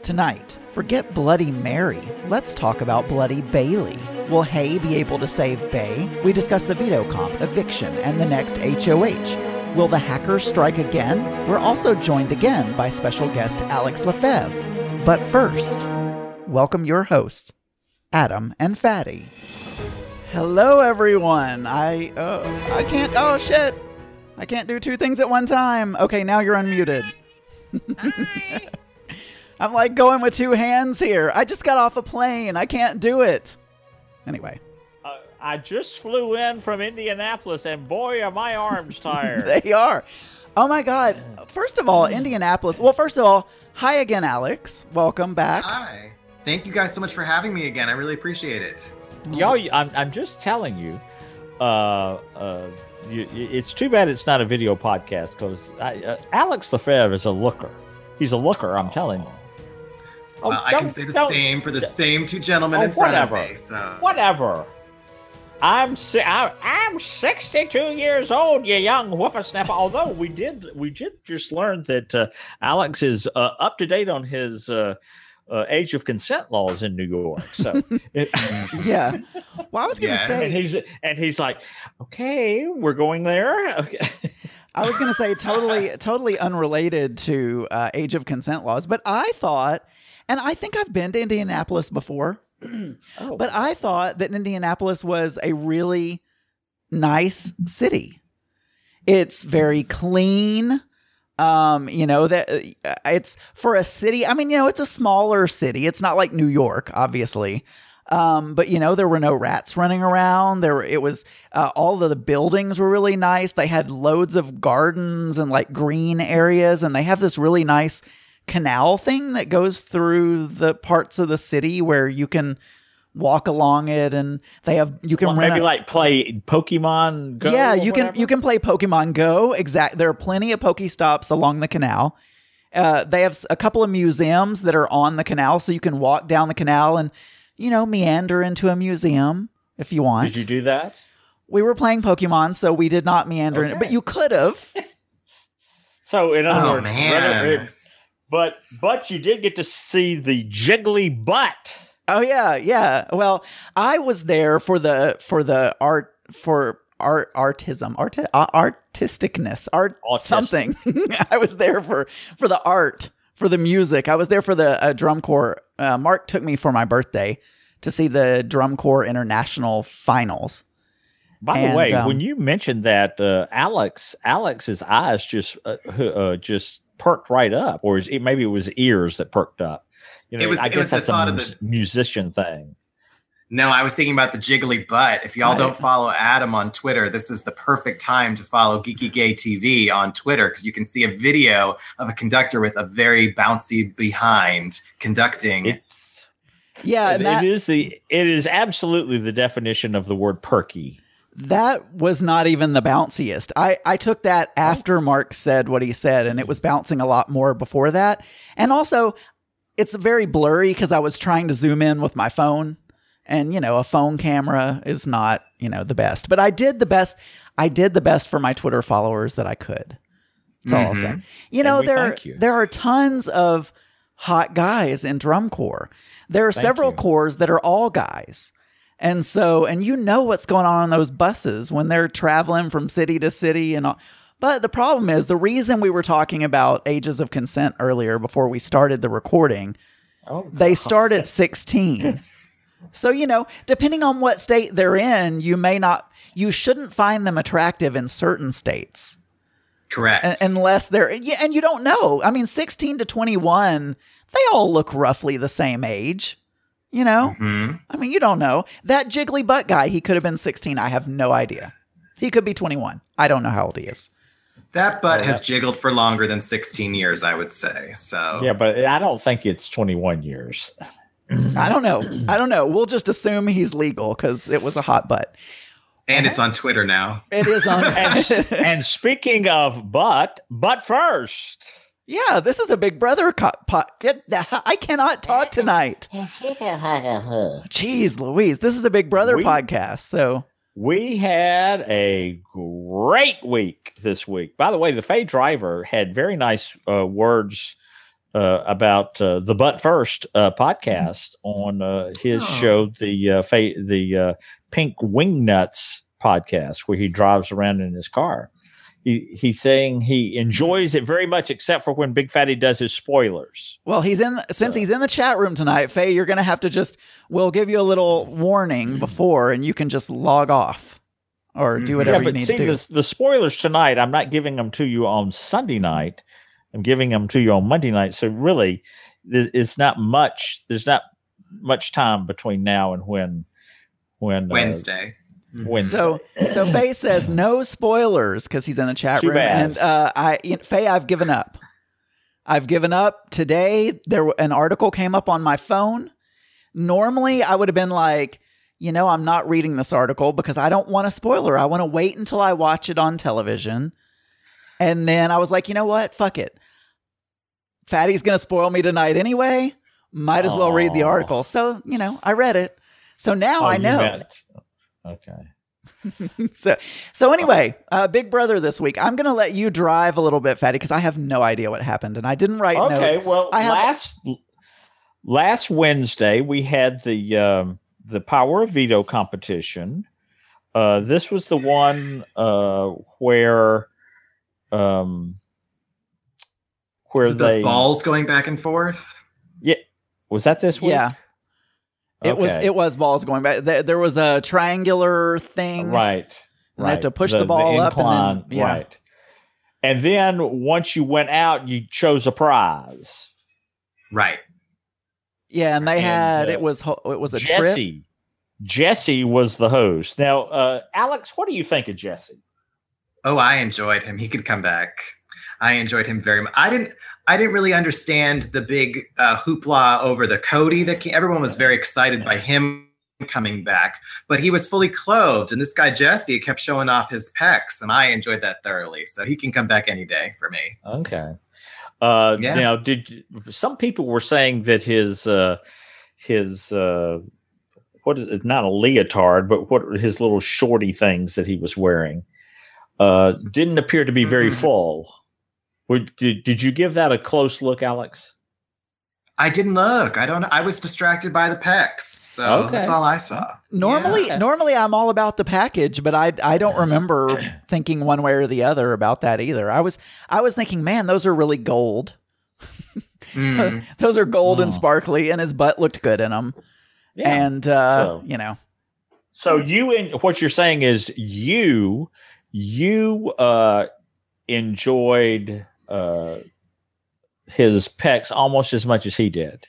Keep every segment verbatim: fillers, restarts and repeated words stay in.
Tonight, forget Bloody Mary. Let's talk about Bloody Bailey. Will Hay be able to save Bay? We discuss the veto comp, eviction, and the next H O H. Will the hackers strike again? We're also joined again by special guest Alex Lefebvre. But first, welcome your hosts, Adam and Fatty. Hello, everyone. I uh, I can't. Oh shit! I can't do two things at one time. Okay, now you're unmuted. Hi. I'm like going with two hands here. I just got off a plane. I can't do it. Anyway. Uh, I just flew in from Indianapolis, and boy, are my arms tired. They are. Oh, my God. First of all, Indianapolis. Well, first of all, hi again, Alex. Welcome back. Hi. Thank you guys so much for having me again. I really appreciate it. Y'all, I'm, I'm just telling you, uh, uh, you, it's too bad it's not a video podcast, because uh, Alex Lefebvre is a looker. He's a looker, I'm telling you. Oh, well, I can say the same for the same two gentlemen oh, in front whatever. of me. So. Whatever. I'm si- I, I'm sixty-two years old, you young whippersnapper. Although we did we did just learn that uh, Alex is uh, up to date on his uh, uh, age of consent laws in New York. So it, yeah. Well, I was going to yes. say, and he's and he's like, okay, we're going there. Okay. I was going to say totally totally unrelated to uh, age of consent laws, but I thought. And I think I've been to Indianapolis before, oh. but I thought that Indianapolis was a really nice city. It's very clean. Um, you know, that uh, it's for a city. I mean, you know, it's a smaller city. It's not like New York, obviously. Um, but you know, there were no rats running around. There, it was uh, all of the buildings were really nice. They had loads of gardens and like green areas, and they have this really nice canal thing that goes through the parts of the city where you can walk along it, and they have you can well, rent maybe a, like play Pokemon Go. Yeah, you whatever? can you can play Pokemon Go. Exact. There are plenty of Pokestops along the canal. Uh, they have a couple of museums that are on the canal, so you can walk down the canal and you know meander into a museum if you want. Did you do that? We were playing Pokemon, so we did not meander okay. in it, but you could have. So in other oh, words, man. But but you did get to see the jiggly butt. Oh yeah, yeah. Well, I was there for the for the art for art artism, art uh, artisticness, art Autistic. something. I was there for for the art, for the music. I was there for the uh, drum corps. Uh, Mark took me for my birthday to see the drum corps international finals. By and, the way, um, when you mentioned that, uh, Alex Alex's eyes just uh, uh, just. perked right up, or is it, maybe it was ears that perked up. You know, it was, I it guess was that's the thought a of mus- the musician thing. No, I was thinking about the jiggly butt. If y'all Right. don't follow Adam on Twitter, this is the perfect time to follow Geeky Gay T V on Twitter, because you can see a video of a conductor with a very bouncy behind conducting. It's, Yeah, and it, that, it is the it is absolutely the definition of the word perky. that was not even the bounciest. I, I took that after Mark said what he said, and it was bouncing a lot more before that. And also, it's very blurry because I was trying to zoom in with my phone. And, you know, a phone camera is not, you know, the best. But I did the best. I did the best for my Twitter followers that I could. That's all I'll Mhm. say. You know, And we there, thank you. there are tons of hot guys in drum corps. There are Thank several you. corps that are all guys. And so, and you know what's going on on those buses when they're traveling from city to city and all. But the problem is, the reason we were talking about ages of consent earlier before we started the recording, Oh, they start at sixteen. So, you know, depending on what state they're in, you may not, you shouldn't find them attractive in certain states. Correct. Uh, unless they're, yeah, and you don't know. I mean, sixteen to twenty-one, they all look roughly the same age. You know, hmm I mean, you don't know. That jiggly butt guy, he could have been sixteen. I have no idea. He could be twenty-one. I don't know how old he is. That butt Oh, has that- jiggled for longer than sixteen years, I would say. So yeah, but I don't think it's twenty-one years. I don't know. I don't know. We'll just assume he's legal because it was a hot butt. and it's on Twitter now. It is on. And, and speaking of butt, butt first. Yeah, this is a Big Brother co- po- get the- I cannot talk tonight. Jeez Louise, this is a Big Brother We- podcast. So We had a great week this week. By the way, the Faye driver had very nice uh, words uh, about uh, the Butt First uh, podcast on uh, his oh. show, the uh, fa- the uh, Pink Wingnuts podcast, where he drives around in his car. He, he's saying he enjoys it very much, except for when Big Fatty does his spoilers. Well, he's in since so. he's in the chat room tonight, Faye. You're going to have to just we'll give you a little warning before, and you can just log off or do whatever yeah, but you need see, to do. The, the spoilers tonight, I'm not giving them to you on Sunday night. I'm giving them to you on Monday night. So really, it's not much. There's not much time between now and when when Wednesday. Uh, Wednesday. So, so Faye says no spoilers because he's in the chat Too room, bad. and uh, I, you know, Faye, I've given up. I've given up today. There, an article came up on my phone. Normally, I would have been like, you know, I'm not reading this article because I don't want a spoiler. I want to wait until I watch it on television, and then I was like, you know what? Fuck it. Fatty's gonna spoil me tonight anyway. Might as well read the article. So, you know, I read it. So now oh, I know. Meant- Okay. so, so anyway, uh, Big Brother this week. I'm going to let you drive a little bit, Fatty, because I have no idea what happened, and I didn't write okay, notes. Okay, well, I have- last last Wednesday we had the um, the Power of Veto competition. Uh, this was the one uh, where um, where Is it they those balls going back and forth. Yeah, was that this week? Yeah. It okay. was it was balls going back. There, there was a triangular thing, right? And right. they had to push the, the ball the up, incline, and then, yeah. right. And then once you went out, you chose a prize, right? Yeah, and they and, had uh, it was it was a Jesse. trip. Jesse was the host. Now, uh, Alex, what do you think of Jesse? Oh, I enjoyed him. He could come back. I enjoyed him very much. I didn't. I didn't really understand the big uh, hoopla over the Cody. That came, everyone was very excited by him coming back, but he was fully clothed, and this guy Jesse kept showing off his pecs, and I enjoyed that thoroughly. So he can come back any day for me. Okay. Uh, yeah. Now, did some people were saying that his uh, his uh, what is it? Not a leotard, but what his little shorty things that he was wearing uh, didn't appear to be very full. Would, did, did you give that a close look, Alex? I didn't look. I don't know. I was distracted by the pecs. So okay. That's all I saw. Normally, yeah. normally I'm all about the package, but I I don't remember thinking one way or the other about that either. I was I was thinking, man, those are really gold. Mm. Those are gold oh. and sparkly, and his butt looked good in them. Yeah. And, uh, so, you know. So you, in, what you're saying is you, you uh, enjoyed... Uh, his pecs almost as much as he did.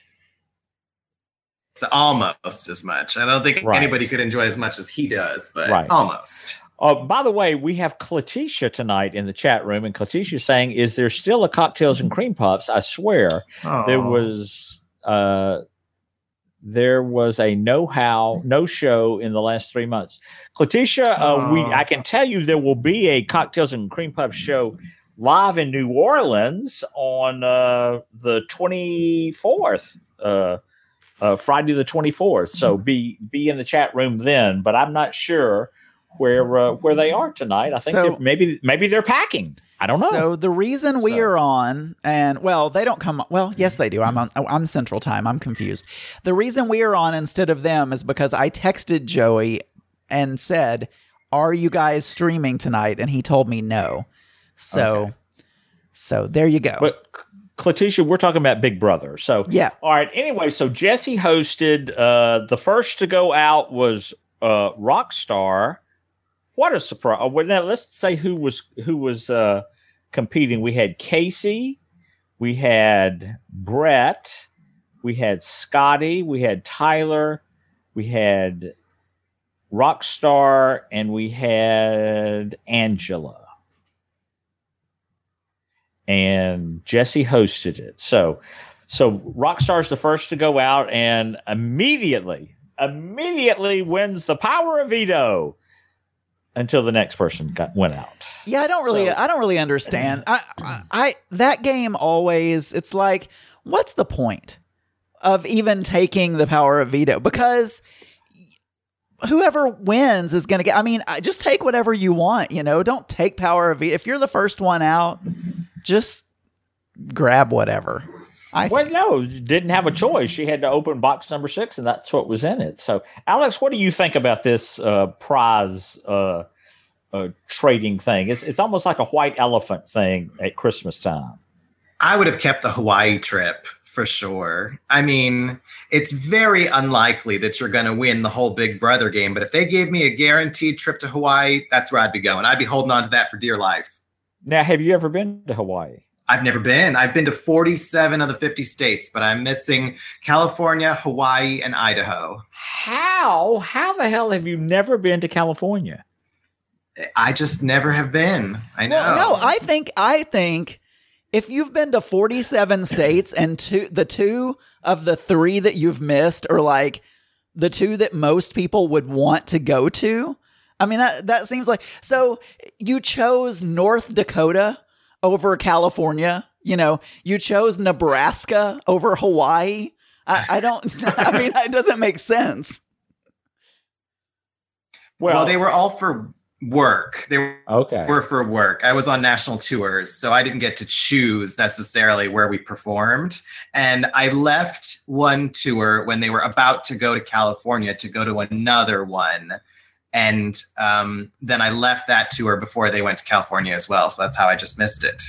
So almost as much. I don't think right. anybody could enjoy as much as he does, but right. almost. Uh, by the way, we have Cletisha tonight in the chat room, and Cletisha saying, "Is there still a Cocktails and Cream Puffs?" I swear Aww. there was. Uh, there was a know-how, no show in the last three months. Cletisha, uh, we I can tell you there will be a Cocktails and Cream Puffs show live in New Orleans on uh, the twenty-fourth, uh, uh, Friday the twenty-fourth. So be be in the chat room then. But I'm not sure where uh, where they are tonight. I think so, maybe maybe they're packing. I don't know. So the reason we so. are on, and well, they don't come. Well, yes, they do. I'm on. I'm Central Time. I'm confused. The reason we are on instead of them is because I texted Joey and said, "Are you guys streaming tonight?" And he told me no. So, okay. so there you go. But Cletisha, we're talking about Big Brother. So, yeah. All right. Anyway, so Jesse hosted. Uh, the first to go out was uh, Rockstar. What a surprise! Well, now let's say who was who was uh, competing. We had Casey, we had Brett, we had Scotty, we had Tyler, we had Rockstar, and we had Angela. And Jesse hosted it. So, so Rockstar's the first to go out and immediately, immediately wins the Power of Veto until the next person got went out. Yeah, I don't really, so, I don't really understand. I, I, I, that game always, it's like, what's the point of even taking the Power of Veto? Because whoever wins is going to get, I mean, just take whatever you want, you know, don't take Power of Veto. If you're the first one out, just grab whatever. I Well, think. no, didn't have a choice. She had to open box number six, and that's what was in it. So, Alex, what do you think about this uh, prize uh, uh, trading thing? It's it's almost like a white elephant thing at Christmas time. I would have kept the Hawaii trip for sure. I mean, it's very unlikely that you're going to win the whole Big Brother game, but if they gave me a guaranteed trip to Hawaii, that's where I'd be going. I'd be holding on to that for dear life. Now, have you ever been to Hawaii? I've never been. I've been to forty-seven of the fifty states, but I'm missing California, Hawaii, and Idaho. How? How the hell have you never been to California? I just never have been. I know. Well, no, I think I think if you've been to forty-seven states and two the two of the three that you've missed are like the two that most people would want to go to. I mean, that that seems like so you chose North Dakota over California. You know, you chose Nebraska over Hawaii. I, I don't, I mean, it doesn't make sense. Well, well, they were all for work. They were, okay. were for work. I was on national tours, so I didn't get to choose necessarily where we performed. And I left one tour when they were about to go to California to go to another one. And um, then I left that tour before they went to California as well. So that's how I just missed it.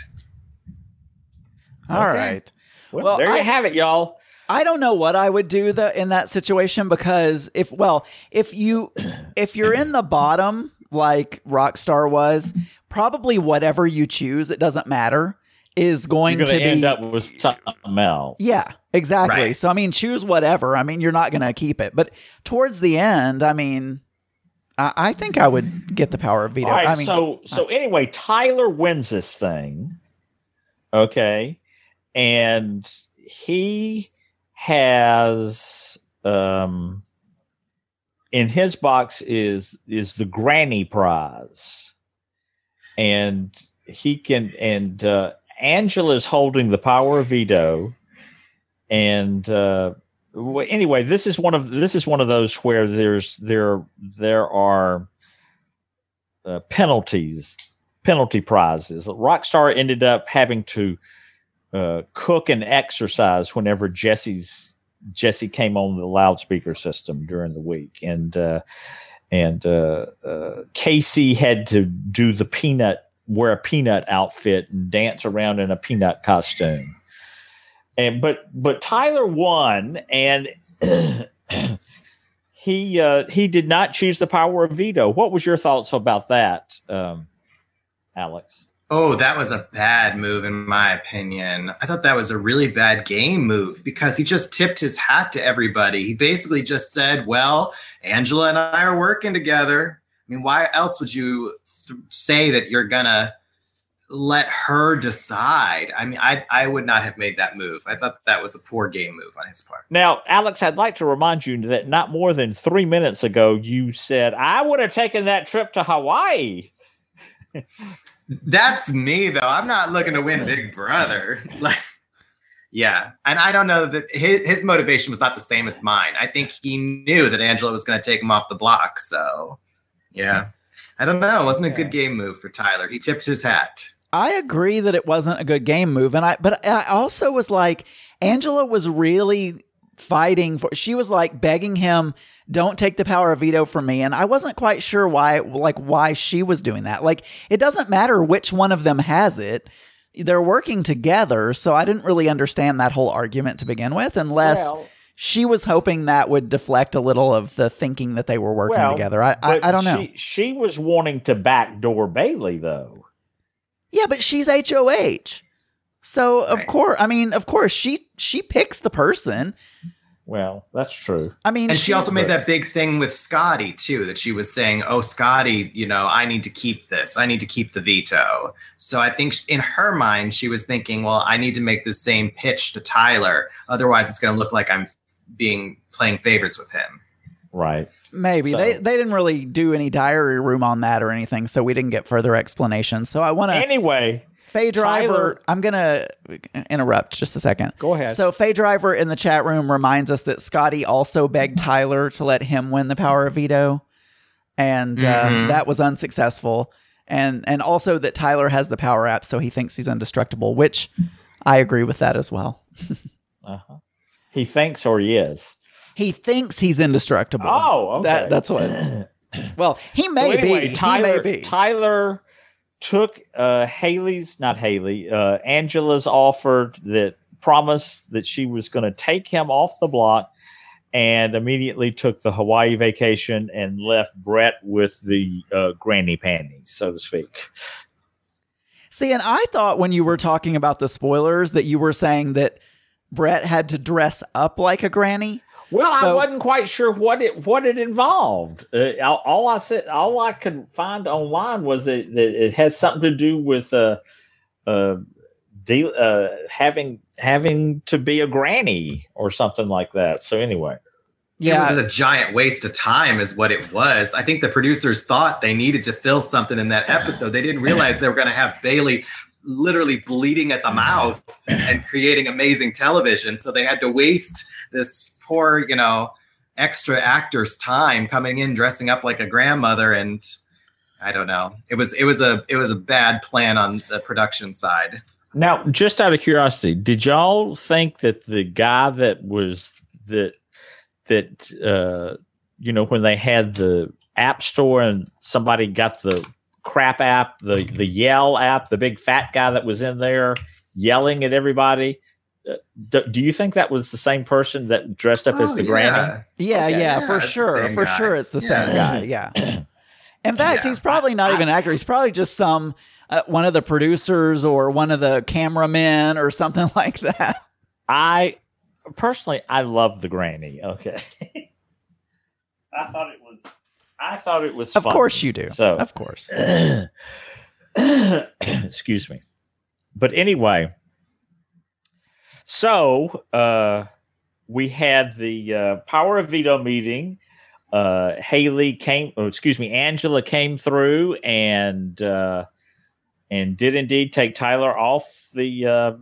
All okay. right. Well, well there you I, have it, y'all. I don't know what I would do the, in that situation because if, well, if you, if you're in the bottom, like Rockstar was, probably whatever you choose, it doesn't matter, is going You're to be end up with something else. Yeah, exactly. Right. So, I mean, choose whatever. I mean, you're not going to keep it, but towards the end, I mean, I, I think I would get the power of veto. All right, I mean, so so anyway, Tyler wins this thing. Okay. And he has um in his box is is the granny prize. And he can and uh Angela's holding the power of veto. And uh anyway, this is one of this is one of those where there's there there are uh, penalties, penalty prizes. Rockstar ended up having to uh, cook and exercise whenever Jesse's Jesse came on the loudspeaker system during the week, and uh, and uh, uh, Casey had to do the peanut, wear a peanut outfit and dance around in a peanut costume. And but but Tyler won, and he uh, he did not choose the power of veto. What was your thoughts about that, um, Alex? Oh, that was a bad move, in my opinion. I thought that was a really bad game move because he just tipped his hat to everybody. He basically just said, well, Angela and I are working together. I mean, why else would you th- say that you're going to let her decide? I mean, I I would not have made that move. I thought that was a poor game move on his part. Now, Alex, I'd like to remind you that not more than three minutes ago, you said, I would have taken that trip to Hawaii. That's me, though. I'm not looking to win Big Brother. Like, yeah. And I don't know that his, his motivation was not the same as mine. I think he knew that Angela was going to take him off the block. So, yeah. I don't know. It wasn't a good game move for Tyler. He tipped his hat. I agree that it wasn't a good game move. And I, but I also was like, Angela was really fighting for, she was like begging him, don't take the power of veto from me. And I wasn't quite sure why, like why she was doing that. Like, it doesn't matter which one of them has it. They're working together. So I didn't really understand that whole argument to begin with, unless Well, she was hoping that would deflect a little of the thinking that they were working well, together. I, I, but I don't know. She, she was wanting to backdoor Bailey, though. Yeah, but she's H O H. So of Right. course, I mean, of course, she she picks the person. Well, that's true. I mean, And she also made but- that big thing with Scotty, too, that she was saying, oh, Scotty, you know, I need to keep this. I need to keep the veto. So I think in her mind, she was thinking, well, I need to make the same pitch to Tyler. Otherwise, it's going to look like I'm being playing favorites with him. Right. maybe So- they they didn't really do any diary room on that or anything, so we didn't get further explanation. So I want to. Anyway, Faye Driver, Tyler- I'm going to interrupt just a second. Go ahead. So Faye Driver in the chat room reminds us that Scotty also begged Tyler to let him win the power of veto. And uh, Mhm. that was unsuccessful. And and also that Tyler has the power app, so he thinks he's indestructible, which I agree with that as well. Uh-huh. He thinks, or he is. He thinks he's indestructible. Oh, okay. That, that's what. Well, he may so anyway, be. Tyler, he may be. Tyler took uh, Haley's, not Haley, uh, Angela's offer that promised that she was going to take him off the block, and immediately took the Hawaii vacation and left Brett with the uh, granny panties, so to speak. See, and I thought when you were talking about the spoilers that you were saying that Brett had to dress up like a granny. Well, so, I wasn't quite sure what it what it involved. Uh, all, all I said, all I could find online was that, that it has something to do with uh, uh, de- uh, having having to be a granny or something like that. So anyway, yeah, it was a giant waste of time, is what it was. I think the producers thought they needed to fill something in that episode. They didn't realize they were going to have Bailey literally bleeding at the mouth and creating amazing television. So they had to waste this poor, you know, extra actor's time coming in dressing up like a grandmother. And I don't know. It was it was a it was a bad plan on the production side. Now, just out of curiosity, did y'all think that the guy that was that that uh, you know, when they had the app store and somebody got the crap app, the the yell app, the big fat guy that was in there yelling at everybody, uh, do, do you think that was the same person that dressed up oh, as the yeah. granny? Yeah, okay, yeah, yeah, for sure. For guy. sure it's the yeah. same guy. Yeah. In fact, Yeah. he's probably not I, even an actor. He's probably just some uh, one of the producers or one of the cameramen or something like that. I personally, I love the granny. Okay. I thought it was I thought it was Of fun. course you do. So, of course. excuse me. But anyway, so uh, we had the uh, Power of Veto meeting. Uh, Haley came, oh, excuse me, Angela came through and uh, and did indeed take Tyler off the uh,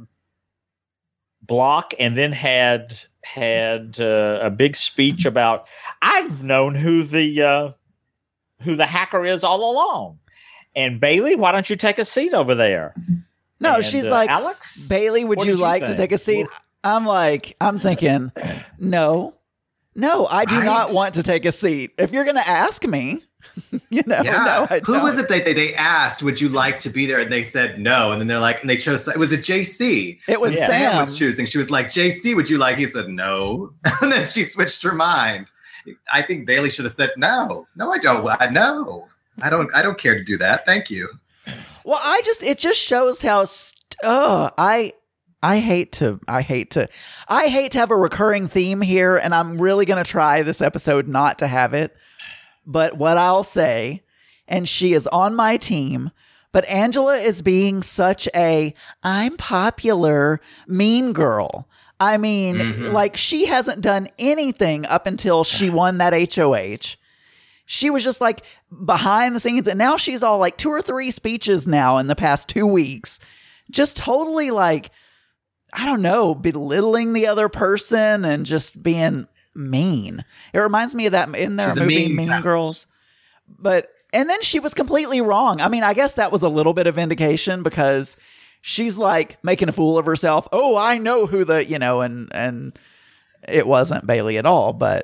block, and then had had uh, a big speech about, I've known who the uh, who the hacker is all along. And Bailey, why don't you take a seat over there? No, and, she's uh, like, Alex, Bailey, would what you did you like to think? take a seat? I'm like, I'm thinking, no, no, I do Right? not want to take a seat. If you're going to ask me, you know, Yeah. no, I Who don't. was it that they, they asked, would you like to be there? And they said no. And then they're like, and they chose, it was a J C. It was When Sam. Sam was choosing. She was like, J C, would you like? He said no. And then she switched her mind. I think Bailey should have said no. No, I don't. I no. I don't I don't care to do that. Thank you. Well, I just it just shows how st- uh I I hate to I hate to I hate to have a recurring theme here, and I'm really going to try this episode not to have it. But what I'll say, and she is on my team, but Angela is being such a I'm popular mean girl. I mean, Mhm. like she hasn't done anything up until she won that H O H. She was just like behind the scenes, and now she's all like two or three speeches now in the past two weeks. Just totally like, I don't know, belittling the other person and just being mean. It reminds me of that in their She's a movie mean Mean cow. Girls. But, and then she was completely wrong. I mean, I guess that was a little bit of vindication because she's like making a fool of herself. Oh, I know who the, you know, and, and it wasn't Bailey at all, but.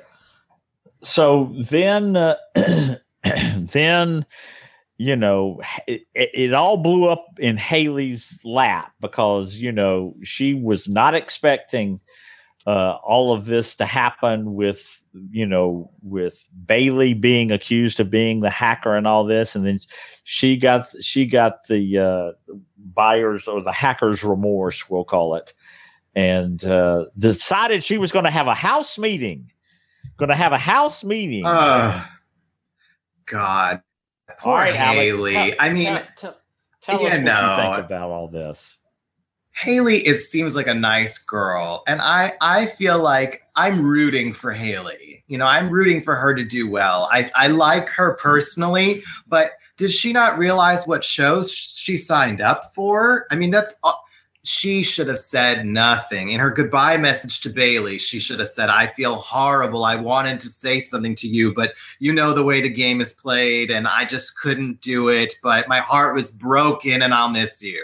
So then, uh, then, you know, it, it all blew up in Haley's lap because, you know, she was not expecting uh, all of this to happen with, you know, with Bailey being accused of being the hacker and all this. And then she got, she got the uh, buyer's or the hacker's remorse, we'll call it, and uh, decided she was going to have a house meeting. Going to have a house meeting. Oh, God. Poor All right, Alex, Haley. tell- I mean, tell, tell, tell yeah, us what no. you think about all this. Haley is seems like a nice girl, and I I feel like I'm rooting for Haley. You know, I'm rooting for her to do well. I I like her personally, but does she not realize what shows she signed up for? I mean, that's uh, she should have said nothing. In her goodbye message to Bailey, she should have said, "I feel horrible. I wanted to say something to you, but you know the way the game is played, and I just couldn't do it. But my heart was broken, and I'll miss you."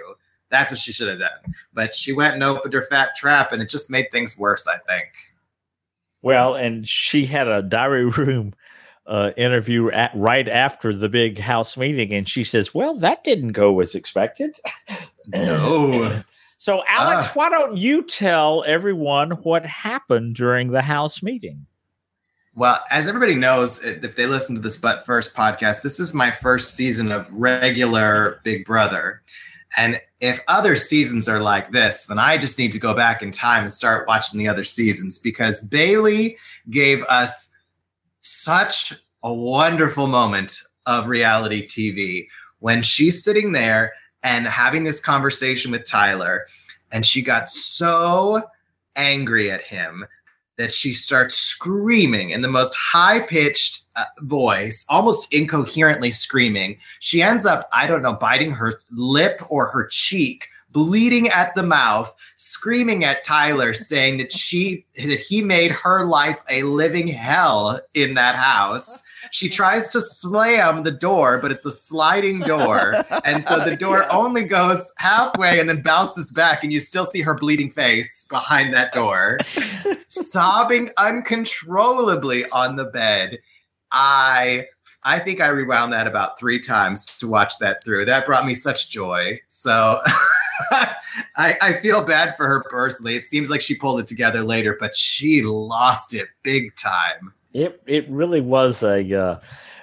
That's what she should have done. But she went and opened her fat trap, and it just made things worse, I think. Well, and she had a diary room uh, interview at, right after the big house meeting, and she says, well, that didn't go as expected. No. So, Alex, Ah. why don't you tell everyone what happened during the house meeting? Well, as everybody knows, if they listen to this But First podcast, this is my first season of regular Big Brother. And if other seasons are like this, then I just need to go back in time and start watching the other seasons, because Bailey gave us such a wonderful moment of reality T V when she's sitting there and having this conversation with Tyler, and she got so angry at him that she starts screaming in the most high-pitched uh, voice, almost incoherently screaming. She ends up, I don't know, biting her lip or her cheek, bleeding at the mouth, screaming at Tyler, saying that she that he made her life a living hell in that house. She tries to slam the door, but it's a sliding door. And so the door Yeah. only goes halfway and then bounces back, and you still see her bleeding face behind that door, sobbing uncontrollably on the bed. I I think I rewound that about three times to watch that through. That brought me such joy. So I, I feel bad for her personally. It seems like she pulled it together later, but she lost it big time. It it really was a uh,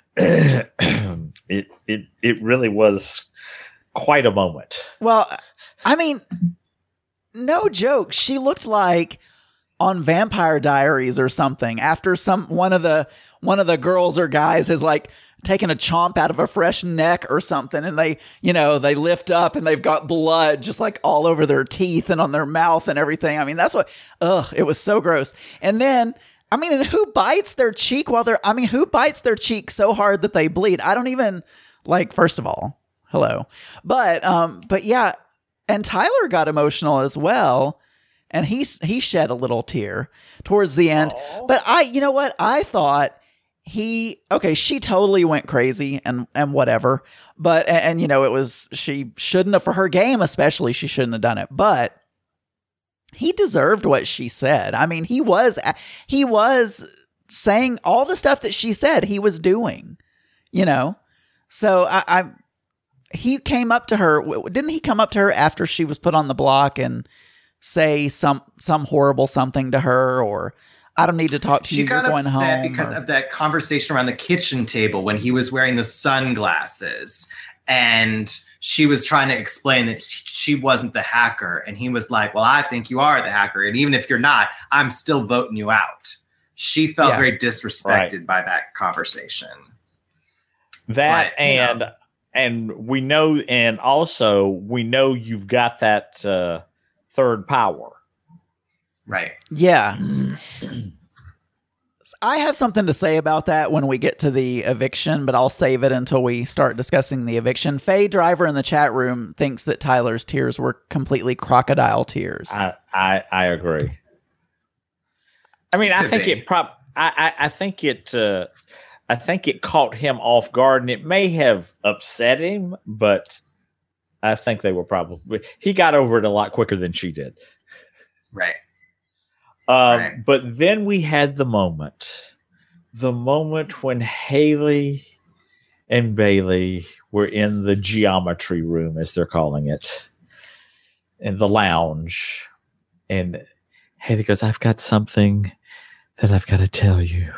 it it it really was quite a moment. Well, I mean, no joke. She looked like on Vampire Diaries or something after some one of the one of the girls or guys has like taken a chomp out of a fresh neck or something, and they, you know, they lift up and they've got blood just like all over their teeth and on their mouth and everything. I mean, that's what, ugh, it was so gross. And then, I mean, and who bites their cheek while they're, I mean, who bites their cheek so hard that they bleed? I don't even, like, first of all, hello. But, um, but yeah, and Tyler got emotional as well. And he, he shed a little tear towards the end. Aww. But I, you know what? I thought he, okay, she totally went crazy and, and whatever. But, and, and, you know, it was, she shouldn't have, for her game especially, she shouldn't have done it. But he deserved what she said. I mean, he was, he was saying all the stuff that she said he was doing, you know? So I, I he came up to her. Didn't he come up to her after she was put on the block and say some, some horrible something to her, or I don't need to talk to She you, got you're going upset home? because or, of that conversation around the kitchen table when he was wearing the sunglasses, and she was trying to explain that she wasn't the hacker. And he was like, well, I think you are the hacker. And even if you're not, I'm still voting you out. She felt Yeah. very disrespected Right. by that conversation. That But, you and know. and we know, and also we know you've got that uh, third power. Right. yeah. I have something to say about that when we get to the eviction, but I'll save it until we start discussing the eviction. Faye Driver in the chat room thinks that Tyler's tears were completely crocodile tears. I I, I agree. I mean, I Could think be. it prop. I, I I think it. Uh, I think it caught him off guard, and it may have upset him, but I think they were probably he got over it a lot quicker than she did. Right. Um, Right. But then we had the moment, the moment when Haley and Bailey were in the geometry room, as they're calling it, in the lounge. And Haley goes, I've got something that I've got to tell you.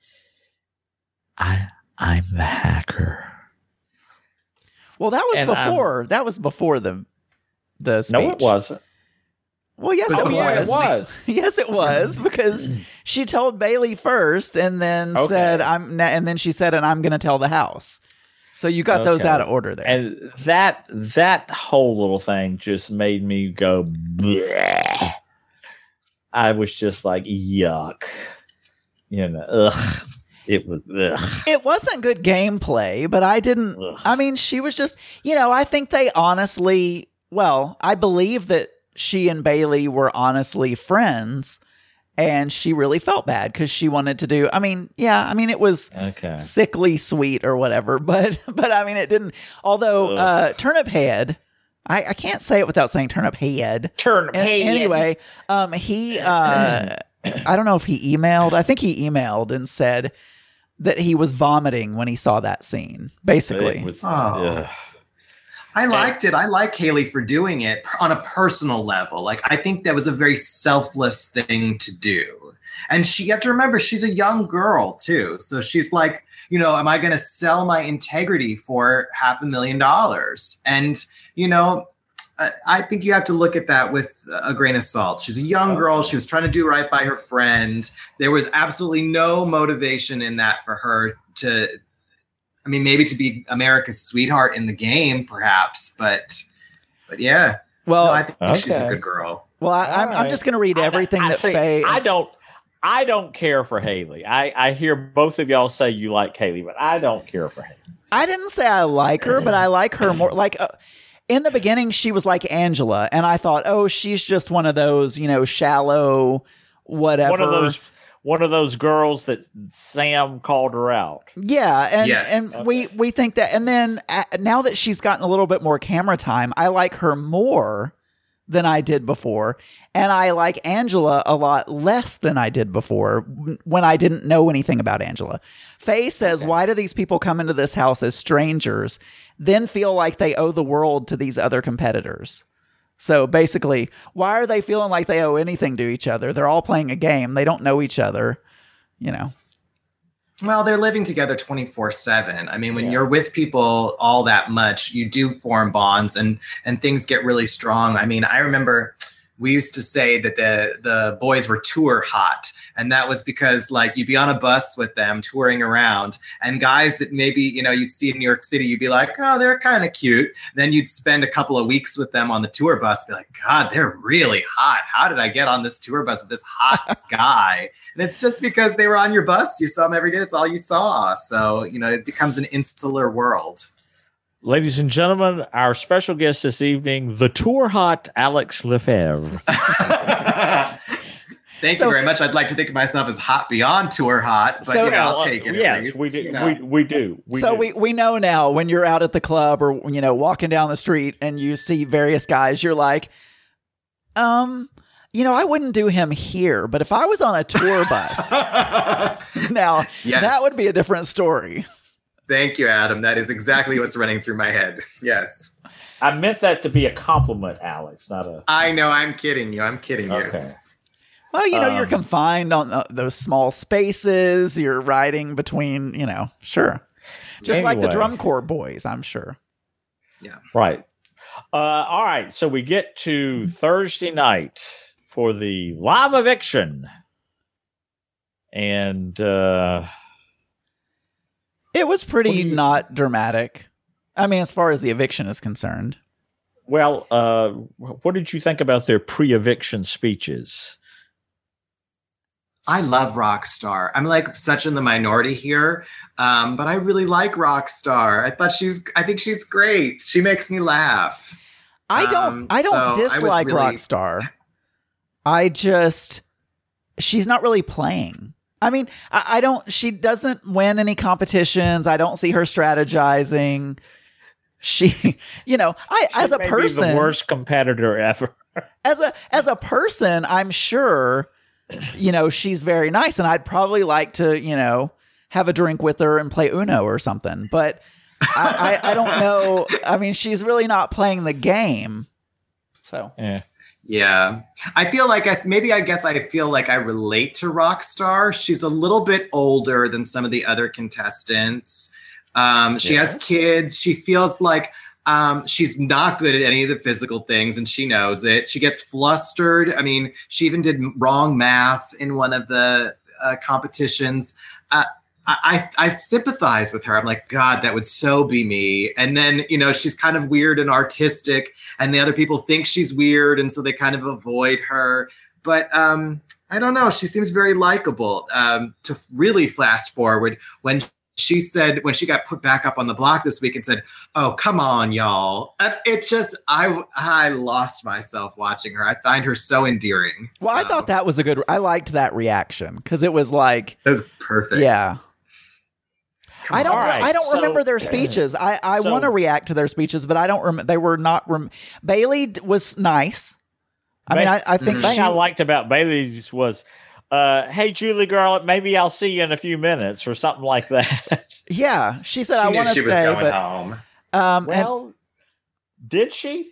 I, I'm the hacker. well, that was and I'm- before. That was before the the speech. No, it wasn't. Well, yes, Oh, it yeah, was. it was. Yes, it was, because she told Bailey first, and then Okay. said, "I'm," and then she said, "And I'm going to tell the house." So you got those Okay. out of order there. And that that whole little thing just made me go bleh. I was just like, yuck. You know, ugh. It was ugh. It wasn't good gameplay, but I didn't. Ugh. I mean, she was just, you know, I think they honestly, well, I believe that she and Bailey were honestly friends, and she really felt bad because she wanted to do, I mean, yeah, I mean, it was Okay. sickly sweet or whatever, but, but I mean, it didn't, although, Ugh. uh, Turnip Head, I, I can't say it without saying turnip head. Turnip And head. anyway, um, he, uh, I don't know if he emailed. I think he emailed and said that he was vomiting when he saw that scene, basically. It was, Oh. uh, I liked it. I like Haley for doing it on a personal level. Like, I think that was a very selfless thing to do. And she, you have to remember, she's a young girl too. So she's like, you know, am I going to sell my integrity for half a million dollars? And, you know, I, I think you have to look at that with a grain of salt. She's a young girl. She was trying to do right by her friend. There was absolutely no motivation in that for her to, I mean, maybe to be America's sweetheart in the game, perhaps, but, but yeah. Well, no, I think okay. she's a good girl. well, I, I'm, I'm Alright. just going to read everything I, I that see, Faye. I don't. I don't care for Haley. I, I hear both of y'all say you like Haley, but I don't care for Haley. I didn't say I like her, but I like her more. Like uh, in the beginning, she was like Angela, and I thought, oh, she's just one of those, you know, shallow, whatever. One of those, one of those girls that Sam called her out. Yeah, and Yes. and we we think that, and then uh, now that she's gotten a little bit more camera time, I like her more than I did before, and I like Angela a lot less than I did before when I didn't know anything about Angela. Faye says, Okay. why do these people come into this house as strangers, then feel like they owe the world to these other competitors? So basically, why are they feeling like they owe anything to each other? They're all playing a game. They don't know each other, you know. Well, they're living together twenty-four seven. I mean, when Yeah. you're with people all that much, you do form bonds and and things get really strong. I mean, I remember we used to say that the the boys were tour hot. And that was because, like, you'd be on a bus with them touring around, and guys that maybe, you know, you'd see in New York City, you'd be like, oh, they're kind of cute. Then you'd spend a couple of weeks with them on the tour bus, be like, God, they're really hot. How did I get on this tour bus with this hot guy? And it's just because they were on your bus. You saw them every day. That's all you saw. So, you know, it becomes an insular world. Ladies and gentlemen, our special guest this evening, the tour hot Alex Lefebvre. Thank So- you very much. I'd like to think of myself as hot beyond tour hot, but So- you know, I'll Well, take it. at Yes, least, we do. you know. we, we do. We so do. we we know now when you're out at the club or, you know, walking down the street and you see various guys, you're like, um, you know, I wouldn't do him here, but if I was on a tour bus, now Yes. that would be a different story. Thank you, Adam. That is exactly what's running through my head. Yes. I meant that to be a compliment, Alex, not a. I know. I'm kidding you. I'm kidding you. Okay. Well, you know, you're Um, confined on uh, those small spaces. You're riding between, you know, sure. Just like the Anyway. drum corps boys, I'm sure. Right. Uh, all right. So we get to Thursday night for the live eviction. And uh, It was pretty What do you- not dramatic. I mean, as far as the eviction is concerned. well, uh, what did you think about their pre-eviction speeches? I love Rockstar. I'm like such in the minority here, um, but I really like Rockstar. I thought she's. I think she's great. She makes me laugh. I don't Um, I so don't I was dislike really- Rockstar. I just she's not really playing. I mean, I, I don't she doesn't win any competitions. I don't see her strategizing. She you know, I as She a may be person the worst competitor ever. as a as a person, I'm sure, you know, she's very nice, and I'd probably like to, you know, have a drink with her and play Uno or something. But I, I, I don't know. I mean, she's really not playing the game. So Yeah. Yeah, I feel like I maybe I guess I feel like I relate to Rockstar. She's a little bit older than some of the other contestants. Um, she has Yes. kids. She feels like um, she's not good at any of the physical things, and she knows it. She gets flustered. I mean, she even did wrong math in one of the uh, competitions. Uh, I, I I sympathize with her. I'm like, God, that would so be me. And then, you know, she's kind of weird and artistic, and the other people think she's weird, and so they kind of avoid her. But um, I don't know. She seems very likable. Um, to really fast forward, when she said, when she got put back up on the block this week and said, "Oh, come on, y'all," and it just, I I lost myself watching her. I find her so endearing. well, I So, thought that was a good. I liked that reaction because it was like, that was perfect. yeah. I don't. All right, I don't so- remember their speeches. I, I So- want to react to their speeches, but I don't remember. They were not. Rem- Bailey d- was nice. I mean, I, I think the thing she, I liked about Bailey's was, uh, "Hey, Julie girl, maybe I'll see you in a few minutes" or something like that. yeah, she said, She "I knew want to she was stay," going but home. um, and- Well, did she?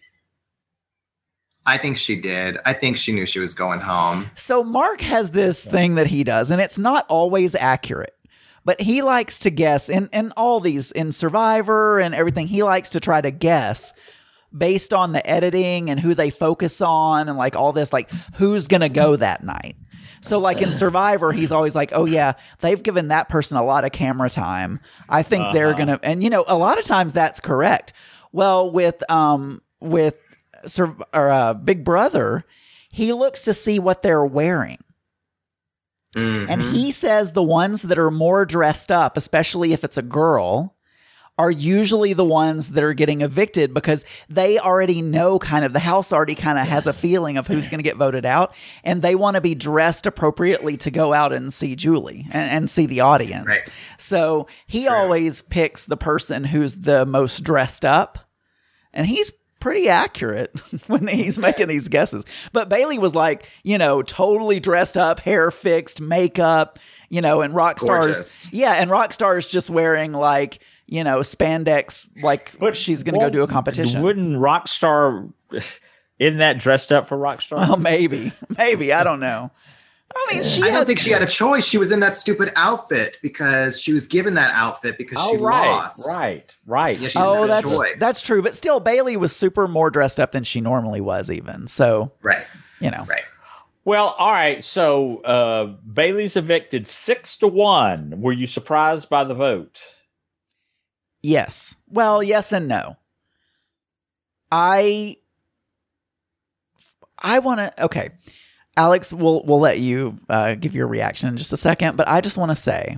I think she did. I think she knew she was going home. So Mark has this thing that he does, and it's not always accurate, but he likes to guess in, in all these, in Survivor and everything, he likes to try to guess based on the editing and who they focus on and like all this, like who's going to go that night. So like in Survivor, he's always like, oh yeah, they've given that person a lot of camera time. I think uh-huh. they're going to, and you know, a lot of times that's correct. Well, with, um, with, Sur- or uh, Big Brother, he looks to see what they're wearing. Mm-hmm. And he says the ones that are more dressed up, especially if it's a girl, are usually the ones that are getting evicted because they already know kind of, the house already kind of has a feeling of who's going to get voted out. And they want to be dressed appropriately to go out and see Julie and, and see the audience. Right. So he True. always picks the person who's the most dressed up. And he's pretty accurate when he's making these guesses. But Bailey was like, you know, totally dressed up, hair fixed, makeup, you know, and Rockstar's, yeah, and Rockstar's just wearing like, you know, spandex, like but she's going to go do a competition. Wouldn't Rockstar, isn't that dressed up for Rockstar? Well, maybe, maybe, I don't know. I mean, she I has, don't think she had a choice. She was in that stupid outfit because she was given that outfit because oh, she right, lost. Right, right. Yeah, she oh, didn't have a that's choice. that's true. But still, Bailey was super more dressed up than she normally was, even. So, right, you know, right. Well, all right. So uh, Bailey's evicted six to one. Were you surprised by the vote? Yes. Well, yes and no. I I want to. Okay. Alex, we'll we'll let you uh, give your reaction in just a second, but I just want to say,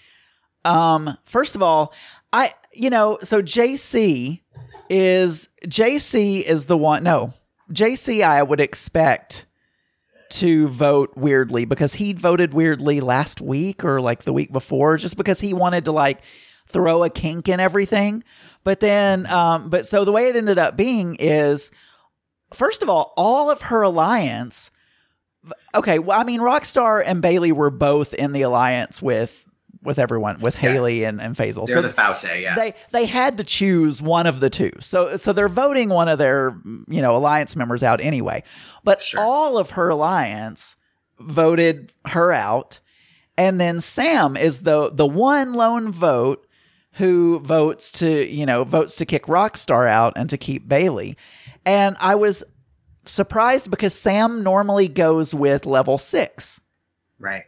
um, first of all, I you know, so J C is J C is the one. No, J C I would expect to vote weirdly because he voted weirdly last week or like the week before, just because he wanted to like throw a kink in everything. But then, um, but so the way it ended up being is, first of all, all of her alliance. Okay, well, I mean, Rockstar and Bailey were both in the alliance with with everyone, with Haley yes. and, and Faisal. They're so the Faute, yeah. They they had to choose one of the two. So so they're voting one of their, you know, alliance members out anyway. But sure. all of her alliance voted her out. And then Sam is the the one lone vote who votes to, you know, votes to kick Rockstar out and to keep Bailey. And I was surprised because Sam normally goes with level six. Right.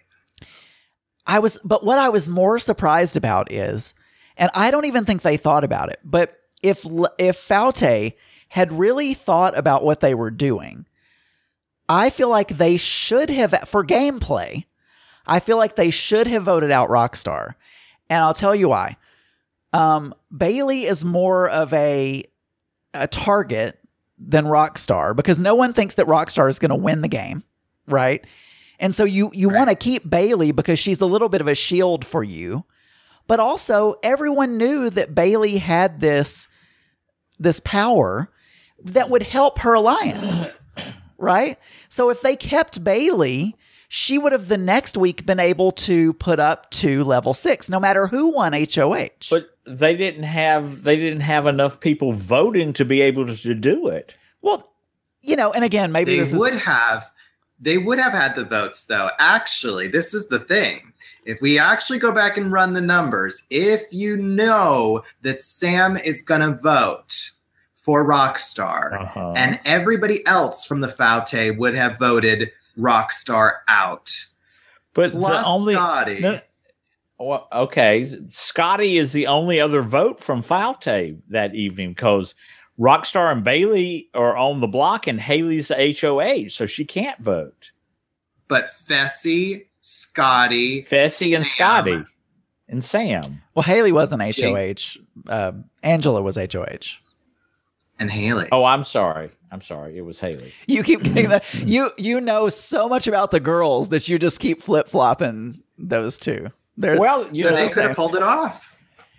I was, but what I was more surprised about is, and I don't even think they thought about it, but if, if Faute had really thought about what they were doing, I feel like they should have, for gameplay, I feel like they should have voted out Rockstar. And I'll tell you why. Um, Bailey is more of a, a target than Rockstar because no one thinks that Rockstar is going to win the game, right? And so you you right. want to keep Bailey because she's a little bit of a shield for you. But also everyone knew that Bailey had this this power that would help her alliance, right? So if they kept Bailey, she would have the next week been able to put up to level six, no matter who won H O H. But they didn't have they didn't have enough people voting to be able to, to do it. Well, you know, and again, maybe they this would is- have they would have had the votes though. Actually, this is the thing. If we actually go back and run the numbers, if you know that Sam is going to vote for Rockstar uh-huh. and everybody else from the Faute would have voted Rockstar out. But Plus the only Scotty. No, well, okay, Scotty is the only other vote from Faute that evening because Rockstar and Bailey are on the block and Haley's the H O H, so she can't vote. But Fessy, Scotty, Fessy and Sam. Scotty and Sam. Well, Haley wasn't H O H. Uh, Angela was H O H. And Haley. Oh, I'm sorry. I'm sorry. It was Haley. You keep getting that. You you know so much about the girls that you just keep flip flopping those two. They're, Well, you so know, they could have pulled it off.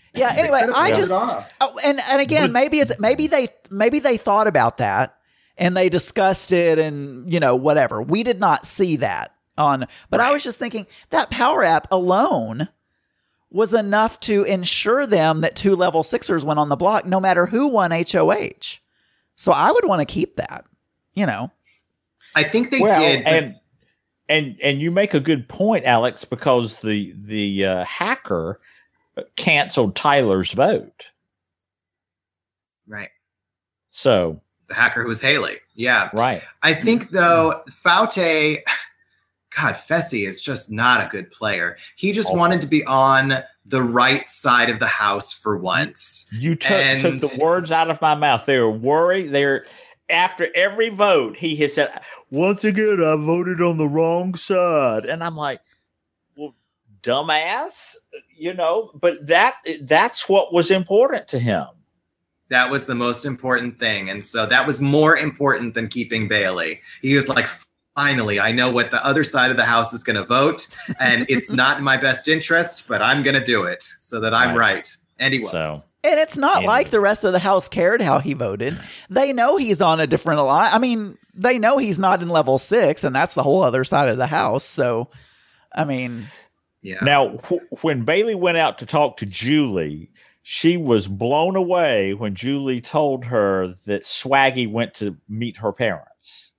Yeah. Anyway, could've I pulled just it off. oh, and and again, maybe it's maybe they maybe they thought about that and they discussed it and you know whatever. We did not see that on, but I Right. was just thinking that power app alone was enough to ensure them that two level sixers went on the block, no matter who won H O H. So I would want to keep that. You know, I think they well, did. but- and and and you make a good point, Alex, because the the uh, hacker canceled Tyler's vote. right. So The hacker who was Haley. Yeah. right, I think though, Faute, God, Fessy is just not a good player. He just Awful. wanted to be on the right side of the house for once. you took And- took the words out of my mouth. They were worried. They're after every vote, he has said, "Once again, I voted on the wrong side," and I'm like, "Well, dumbass," you know. But that that's what was important to him. That was the most important thing. And so that was more important than keeping Bailey. He was like, finally, I know what the other side of the house is going to vote. And it's not in my best interest, but I'm going to do it so that I'm Right. right. And he was. So and it's not Anyway. like the rest of the house cared how he voted. They know he's on a different line. I mean, they know he's not in level six, and that's the whole other side of the house. So, I mean, Yeah. now, wh- when Bailey went out to talk to Julie, she was blown away when Julie told her that Swaggy went to meet her parents.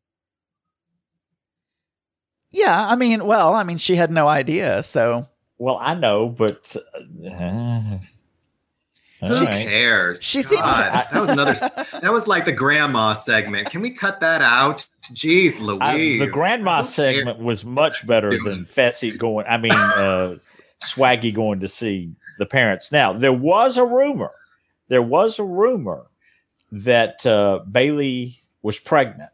yeah, I mean, well, I mean, she had no idea. So Well, I know, but uh, all Who right. cares? She seemed- God, that was another. That was like the grandma segment. Can we cut that out? Jeez, I- Louise. the grandma Who cares? segment was much better than Fessy going. I mean, uh, Swaggy going to see the parents. Now, there was a rumor. There was a rumor that uh, Bailey was pregnant.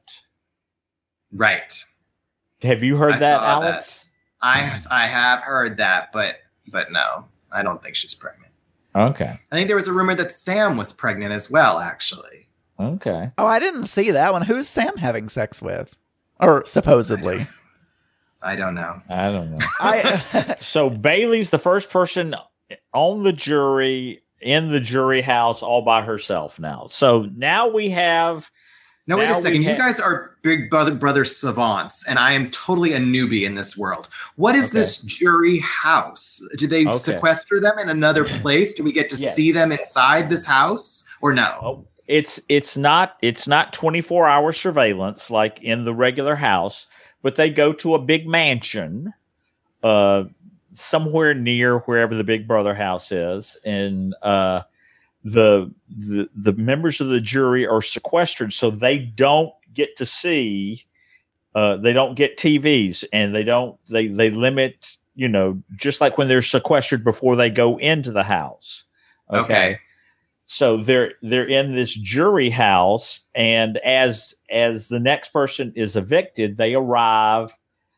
Right. Have you heard I that, saw Alex? I I have heard that, but but no, I don't think she's pregnant. Okay. I think there was a rumor that Sam was pregnant as well. Actually, Okay. oh, I didn't see that one. Who's Sam having sex with? Or supposedly. I don't know. I don't know. I So Bailey's the first person on the jury in the jury house all by herself now. So now we have No, wait Now a we second. You ha- guys are big brother brother savants, and I am totally a newbie in this world. What is Okay. this jury house? Do they Okay. sequester them in another place? Do we get to Yes. see them inside this house, or no? oh, it's it's not it's not twenty-four hour surveillance like in the regular house, but they go to a big mansion uh somewhere near wherever the Big Brother house is, and uh the the the members of the jury are sequestered, so they don't get to see. Uh, they don't get T Vs, and they don't. They they limit. You know, just like when they're sequestered before they go into the house. Okay. So they're they're in this jury house, and as as the next person is evicted, they arrive,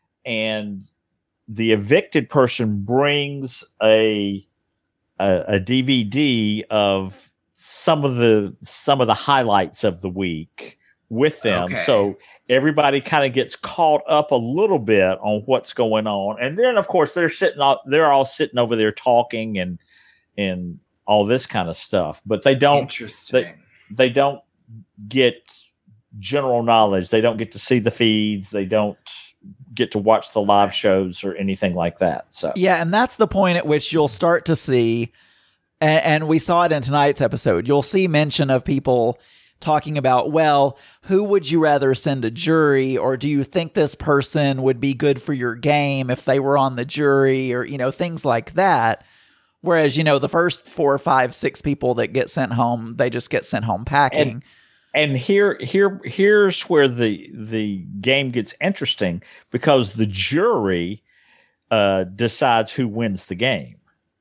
and the evicted person brings a a, a D V D of some of the some of the highlights of the week with them. Okay. So everybody kind of gets caught up a little bit on what's going on, and then of course they're sitting all, they're all sitting over there talking and and all this kind of stuff, but they don't Interesting. they don't get general knowledge. They don't get to see the feeds. They don't get to watch the live shows or anything like that. So yeah, and that's the point at which you'll start to see, and, and we saw it in tonight's episode, you'll see mention of people talking about, well, who would you rather send a jury, or do you think this person would be good for your game if they were on the jury, or, you know, things like that. Whereas, you know, the first four, five, six people that get sent home, they just get sent home packing. And, and here, here, here's where the the game gets interesting, because the jury uh, decides who wins the game.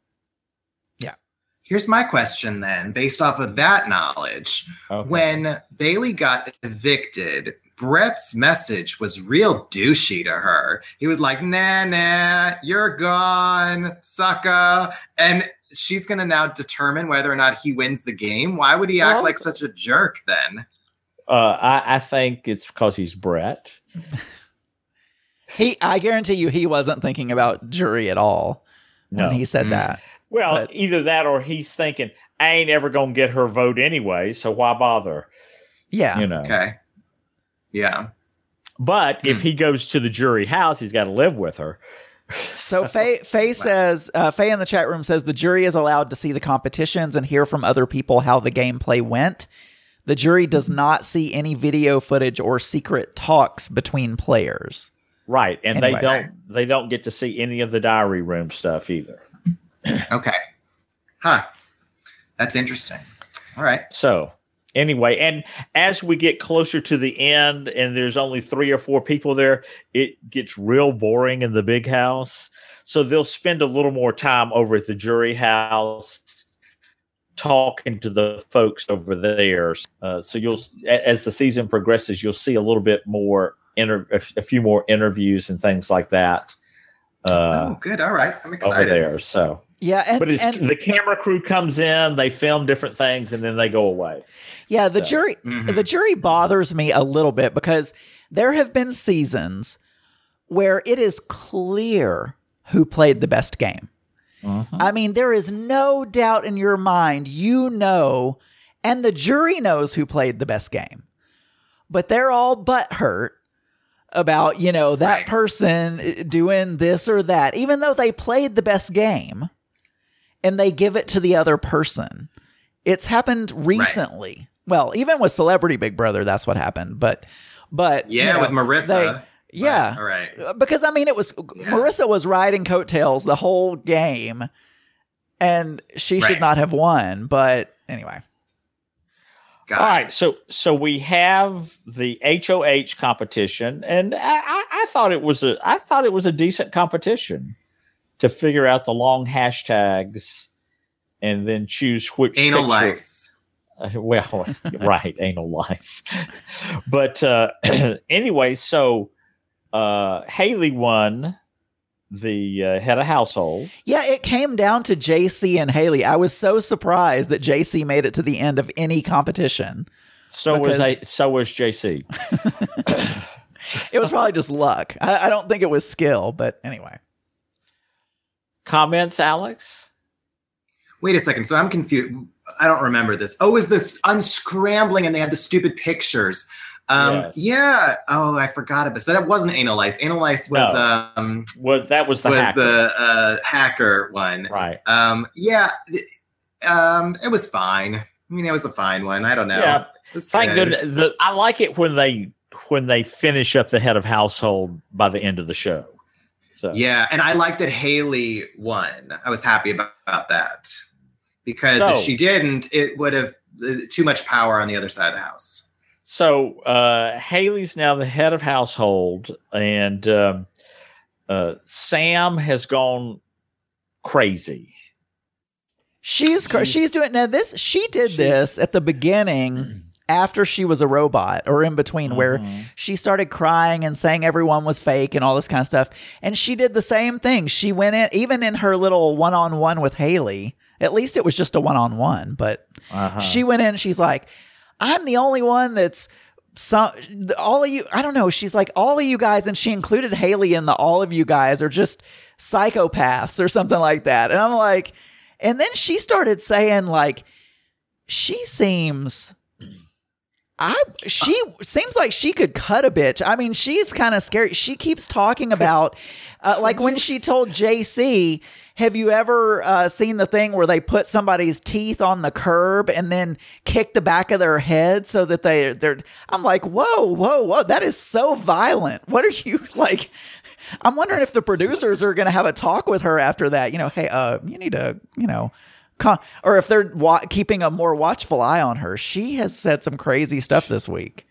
Here's my question then, based off of that knowledge. Okay. When Bailey got evicted, Brett's message was real douchey to her. He was like, nah, nah, you're gone, sucker. And she's going to now determine whether or not he wins the game. Why would he act Well- like such a jerk then? Uh, I, I think it's because he's Brett. He, I guarantee you, he wasn't thinking about jury at all No. when he said Mm. that. Well, But- either that or he's thinking, I ain't ever gonna get her vote anyway, so why bother? Yeah. You know. Okay. Yeah. But Hmm. if he goes to the jury house, he's got to live with her. So Faye, Faye says, uh, Faye in the chat room says the jury is allowed to see the competitions and hear from other people how the gameplay went. The jury does not see any video footage or secret talks between players. Right, and Anyway. they don't they don't get to see any of the diary room stuff either. Okay. Huh. That's interesting. All right. So anyway, and as we get closer to the end and there's only three or four people there, it gets real boring in the big house. So they'll spend a little more time over at the jury house talking to the folks over there. Uh, so you'll, as the season progresses, you'll see a little bit more, inter- a few more interviews and things like that. Uh, oh, good. All right. I'm over excited. there. So. Yeah, and, But it's, and the camera crew comes in, they film different things, and then they go away. yeah, the So. jury Mhm. the jury bothers me a little bit because there have been seasons where it is clear who played the best game. I mean, there is no doubt in your mind, you know, and the jury knows who played the best game. But they're all butthurt about, you know, that Right. person doing this or that, even though they played the best game and they give it to the other person. It's happened recently. Well, even with Celebrity Big Brother, that's what happened. But, but Yeah, you know, with Marissa. they- yeah. But, all right. Because I mean, it was Yeah. Marissa was riding coattails the whole game, and she should Right. not have won. But anyway, Got All it. right, so so we have the H O H competition, and I, I, I thought it was a I thought it was a decent competition to figure out the long hashtags and then choose which Anal picture- lice. Uh, well, right, anal lice. But uh, anyway, so uh, Haley won the uh, head of household. yeah, it came down to J C and Haley. I was so surprised that J C made it to the end of any competition. So was Because- a so was J C. It was probably just luck. I, I don't think it was skill, but anyway. Comments, Alex? Wait a second. So I'm confused. I don't remember this. Oh, is this unscrambling and they had the stupid pictures? Um, Yes. Yeah. Oh, I forgot about this. But that wasn't Anal Lice. Anal Lice was No. um Well, that was the was hacker. the uh, hacker one. Right. Um, yeah. th- Um, it was fine. I mean, it was a fine one. I don't know. Yeah. It was Thank good. goodness. The, I like it when they when they finish up the head of household by the end of the show. So Yeah, and I like that Haley won. I was happy about, about that because So- if she didn't, it would have uh, too much power on the other side of the house. So uh, Haley's now the head of household, and um, uh, Sam has gone crazy. She's cr- She's- she's doing now this she did she's- this at the beginning after she was a robot or in between where Mhm. she started crying and saying everyone was fake and all this kind of stuff, and she did the same thing. She went in even in her little one-on-one with Haley, at least it was just a one-on-one, but Uh-huh. she went in and she's like, I'm the only one that's some all of you I don't know, she's like all of you guys, and she included Haley in the all of you guys are just psychopaths or something like that. And I'm like, and then she started saying like she seems I she seems like she could cut a bitch. I mean, she's kind of scary. She keeps talking about uh, like when she told J C, have you ever uh, seen the thing where they put somebody's teeth on the curb and then kick the back of their head so that they they're I'm like, whoa, whoa, whoa, that is so violent. What are you like? I'm wondering if the producers are going to have a talk with her after that. You know, hey, uh, you need to, you know, con- or if they're wa- keeping a more watchful eye on her. She has said some crazy stuff this week.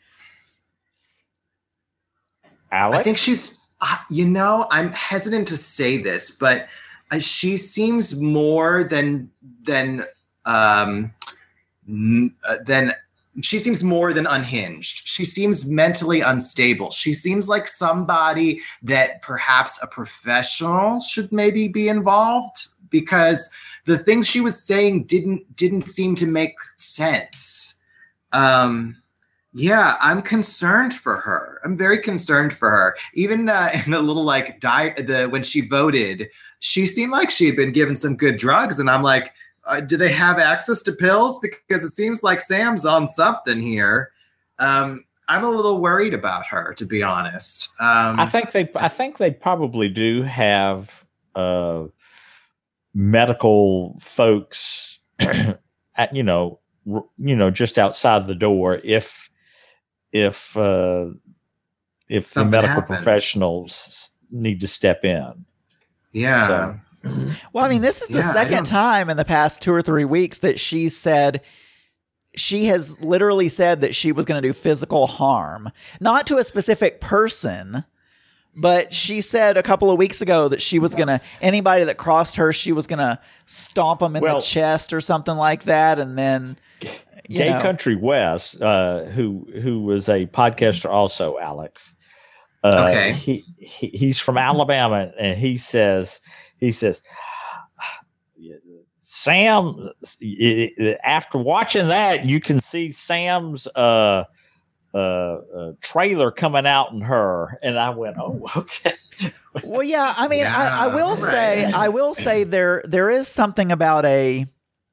Alex? I think she's, uh, you know, I'm hesitant to say this, but uh, she seems more than than um n- uh, than she seems more than unhinged. She seems mentally unstable. She seems like somebody that perhaps a professional should maybe be involved, because the things she was saying didn't didn't seem to make sense. Um Yeah, I'm concerned for her. I'm very concerned for her. Even uh, in the little like di- the when she voted, she seemed like she had been given some good drugs, and I'm like, uh, do they have access to pills? Because it seems like Sam's on something here. Um, I'm a little worried about her, to be honest. Um, I think they, I think they probably do have uh, medical folks, at, you know, r- you know, just outside the door if. if uh, if Something the medical happens. professionals need to step in. yeah. So, Well, I mean, this is the Yeah, I second don't- time in the past two or three weeks that she's said she has literally said that she was going to do physical harm, not to a specific person, but she said a couple of weeks ago that she was going to, anybody that crossed her, she was going to stomp them in Well- the chest or something like that. And then, you Gay know. Country West, uh, who who was a podcaster also, Alex. Uh, Okay. He, he he's from Alabama, and he says he says Sam. After watching that, you can see Sam's uh, uh, uh, trailer coming out in her, and I went, "Oh, okay." Well, yeah, I mean, I, I Yeah, will right. say, I will say there there is something about a,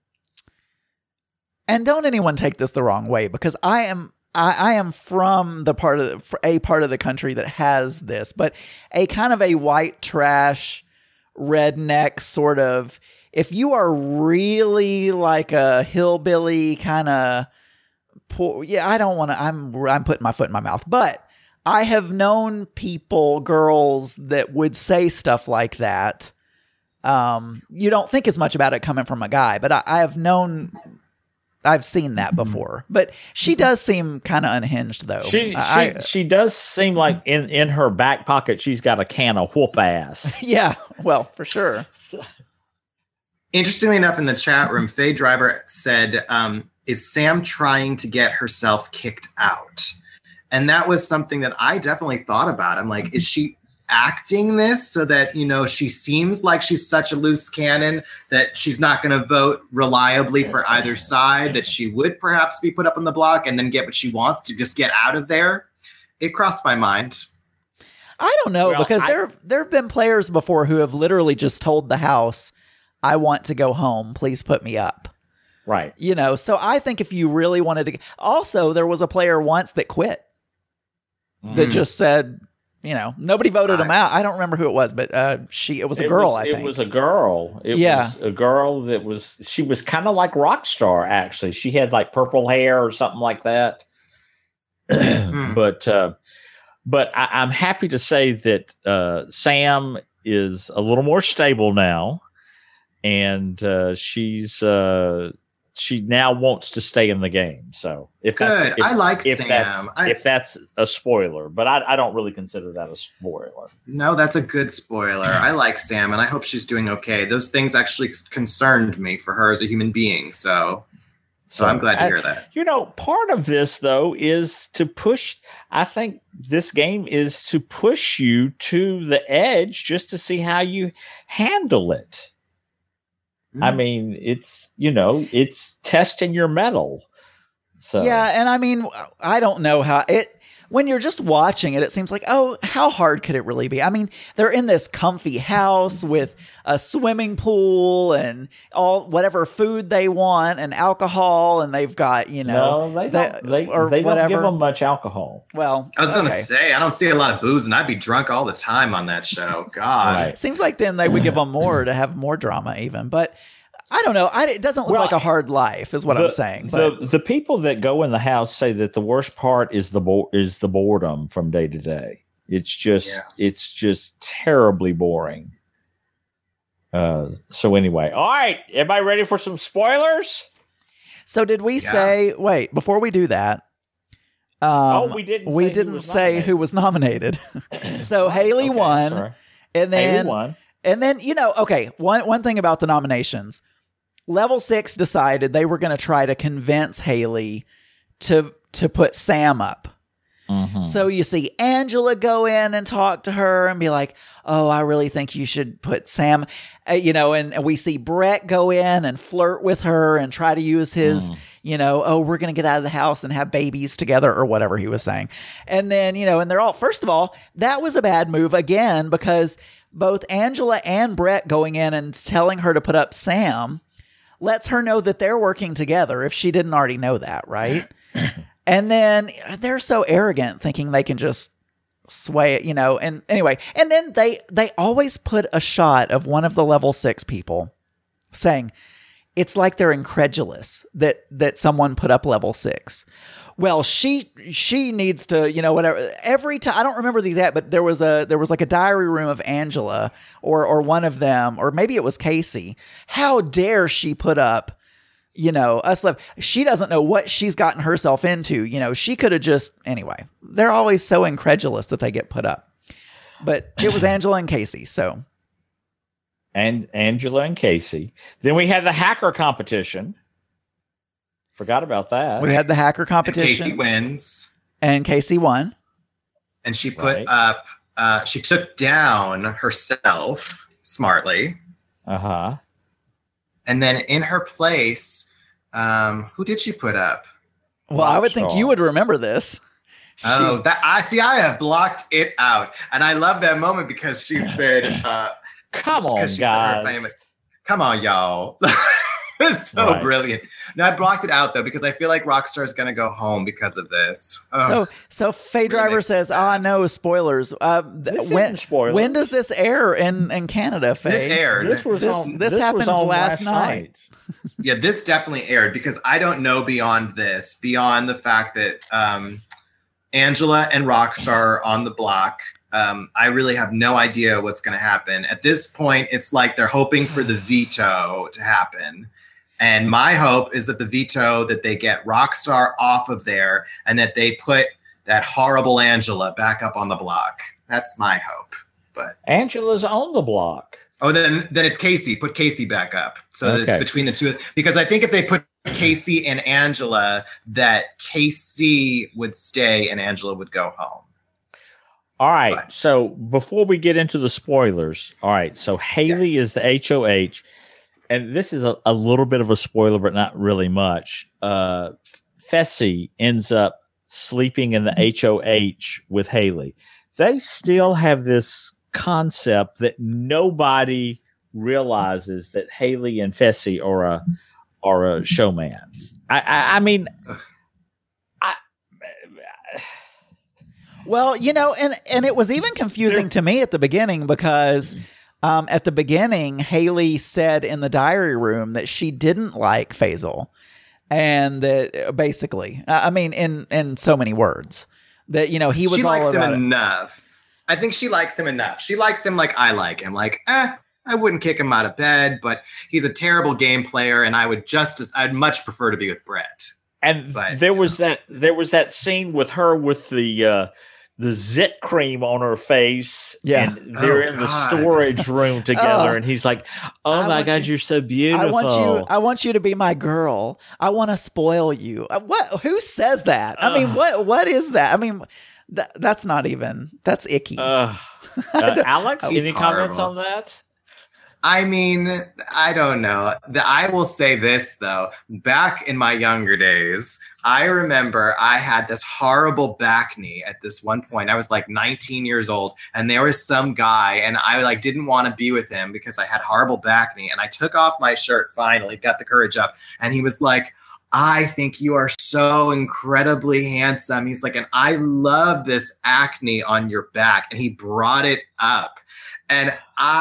and don't anyone take this the wrong way, because I am I, I am from the part of the, a part of the country that has this, but a kind of a white trash, redneck sort of. If you are really like a hillbilly kind of poor, yeah, I don't want to. I'm I'm putting my foot in my mouth, but I have known people, girls that would say stuff like that. Um, you don't think as much about it coming from a guy, but I, I have known, I've seen that before. But she does seem kind of unhinged, though. She she, I, she does seem like in, in her back pocket she's got a can of whoop ass. yeah, well, for sure. Interestingly enough, in the chat room, Faye Driver said, um, is Sam trying to get herself kicked out? And that was something that I definitely thought about. I'm like, is she acting this so that, you know, she seems like she's such a loose cannon that she's not going to vote reliably for either side, that she would perhaps be put up on the block and then get what she wants to just get out of there? It crossed my mind. I don't know, Well, because I- there there have been players before who have literally just told the house, I want to go home. Please put me up. Right. You know, so I think if you really wanted to. Also, there was a player once that quit that Mm. just said, you know, nobody voted him I- out. I don't remember who it was, but uh, she it was a It girl, was- I think. It was a girl. It Yeah. was a girl that was, she was kind of like Rockstar, actually. She had like purple hair or something like that. But, uh, but I, I'm happy to say that uh, Sam is a little more stable now. And uh, she's, uh, she now wants to stay in the game. So if Good. that's, if, I like if Sam. That's, I- if that's a spoiler, but I, I don't really consider that a spoiler. No, that's a good spoiler. I like Sam, and I hope she's doing okay. Those things actually concerned me for her as a human being. So, so I'm glad to I- hear that. You know, part of this though is to push. I think this game is to push you to the edge just to see how you handle it. I Mm. mean, it's, you know, it's testing your mettle. So Yeah, and I mean, I don't know how it. When you're just watching it, it seems like, oh, how hard could it really be? I mean, they're in this comfy house with a swimming pool and all whatever food they want and alcohol, and they've got, you know, no, they the- don't, they, or they don't whatever. give them much alcohol. Well, I was going to okay. say, I don't see a lot of booze, and I'd be drunk all the time on that show. God. Right. Seems like then they would give them more to have more drama, even. But I don't know. I, it doesn't look Well, like a hard life, is what the, I'm saying. But the the people that go in the house say that the worst part is the bo- is the boredom from day to day. It's just Yeah. it's just terribly boring. Uh, so anyway, all right, everybody ready for some spoilers? so did we Yeah. say? Wait, before we do that. Um, Oh, we didn't We say who didn't was say nominated. who was nominated. so Haley Okay, won, sorry. and Haley then won. and then you know, okay. One one thing about the nominations, Level Six decided they were going to try to convince Haley to to put Sam up. Mhm. Mm-hmm. So you see Angela go in and talk to her and be like, oh, I really think you should put Sam, uh, you know, and, and we see Brett go in and flirt with her and try to use his, mm. you know, oh, we're going to get out of the house and have babies together or whatever he was saying. And then, you know, and they're all, first of all, that was a bad move again, because both Angela and Brett going in and telling her to put up Sam lets her know that they're working together if she didn't already know that, right? And then they're so arrogant thinking they can just sway it, you know, and anyway, and then they they always put a shot of one of the level six people saying it's like they're incredulous that that someone put up level six. Well, she she needs to, you know, whatever. Every time, I don't remember the exact, but there was a there was like a diary room of Angela or or one of them, or maybe it was Casey. How dare she put up, you know, us left. She doesn't know what she's gotten herself into. You know, she could have just, anyway, they're always so incredulous that they get put up. But it was Angela and Casey, so. And Angela and Casey. Then we had the hacker competition. Forgot about that. We had the hacker competition. And Casey wins. And Casey won. And she put Right. up, uh, she took down herself smartly. Uh-huh. And then in her place, um, who did she put up? Well, I would think Rockstar. you would remember this. Oh, that I see. I have blocked it out, and I love that moment because she said, uh, Come on, because she said her guys. famous- "Come on, y'all." It's so Right. brilliant. No, I blocked it out though because I feel like Rockstar is going to go home because of this. So, Ugh. so Faye Driver makes me says, sad. "Ah, no spoilers." Uh, th- This when isn't spoilers. when does this air in, in Canada, Faye? This aired. This was This- on, this was happened on last night. Yeah, this definitely aired because I don't know beyond this, beyond the fact that um, Angela and Rockstar are on the block. Um, I really have no idea what's going to happen. At this point, it's like they're hoping for the veto to happen. And my hope is that the veto, that they get Rockstar off of there and that they put that horrible Angela back up on the block. That's my hope. But Angela's on the block. oh, then then it's Casey. Put Casey back up. So that it's Okay. between the two. Because I think if they put Casey and Angela, that Casey would stay and Angela would go home. All right. Right. So before we get into the spoilers, all right. So Haley is the H O H, and this is a, a little bit of a spoiler, but not really much. Uh, Fessy ends up sleeping in the H O H with Haley. They still have this concept that nobody realizes that Haley and Fessy are a are a showmans. I, I, I mean. Well, you know, and and it was even confusing to me at the beginning because um, at the beginning, Haley said in the diary room that she didn't like Faisal, and that basically, I mean, in in so many words, that you know he was She all likes him about it. enough. I think she likes him enough. She likes him like I like him. Like, eh, I wouldn't kick him out of bed, but he's a terrible game player, and I would just, I'd much prefer to be with Brett. And But, there you was that there was that scene with her with the uh, the zit cream on her face. Yeah. And they're Oh, in the God. storage room together, Oh. and he's like, "Oh I my want God, you- you're so beautiful." I want you. I want you to be my girl. I want to spoil you. Uh, What? Who says that? I mean, Ugh. what? What is that? I mean, th- that's not even. That's icky. Uh, uh, Alex, He's any comments horrible. on that? I mean, I don't know. The, I will say this, though. Back in my younger days, I remember I had this horrible back knee at this one point. I was like nineteen years old, and there was some guy, and I like didn't want to be with him because I had horrible back knee. And I took off my shirt finally, got the courage up, and he was like, I think you are so incredibly handsome. He's like, and I love this acne on your back. And he brought it up. And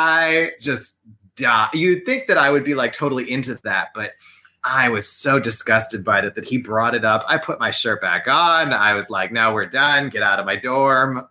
I just died. You'd think that I would be like totally into that, but I was so disgusted by that that he brought it up. I put my shirt back on. I was like, no, we're done. Get out of my dorm.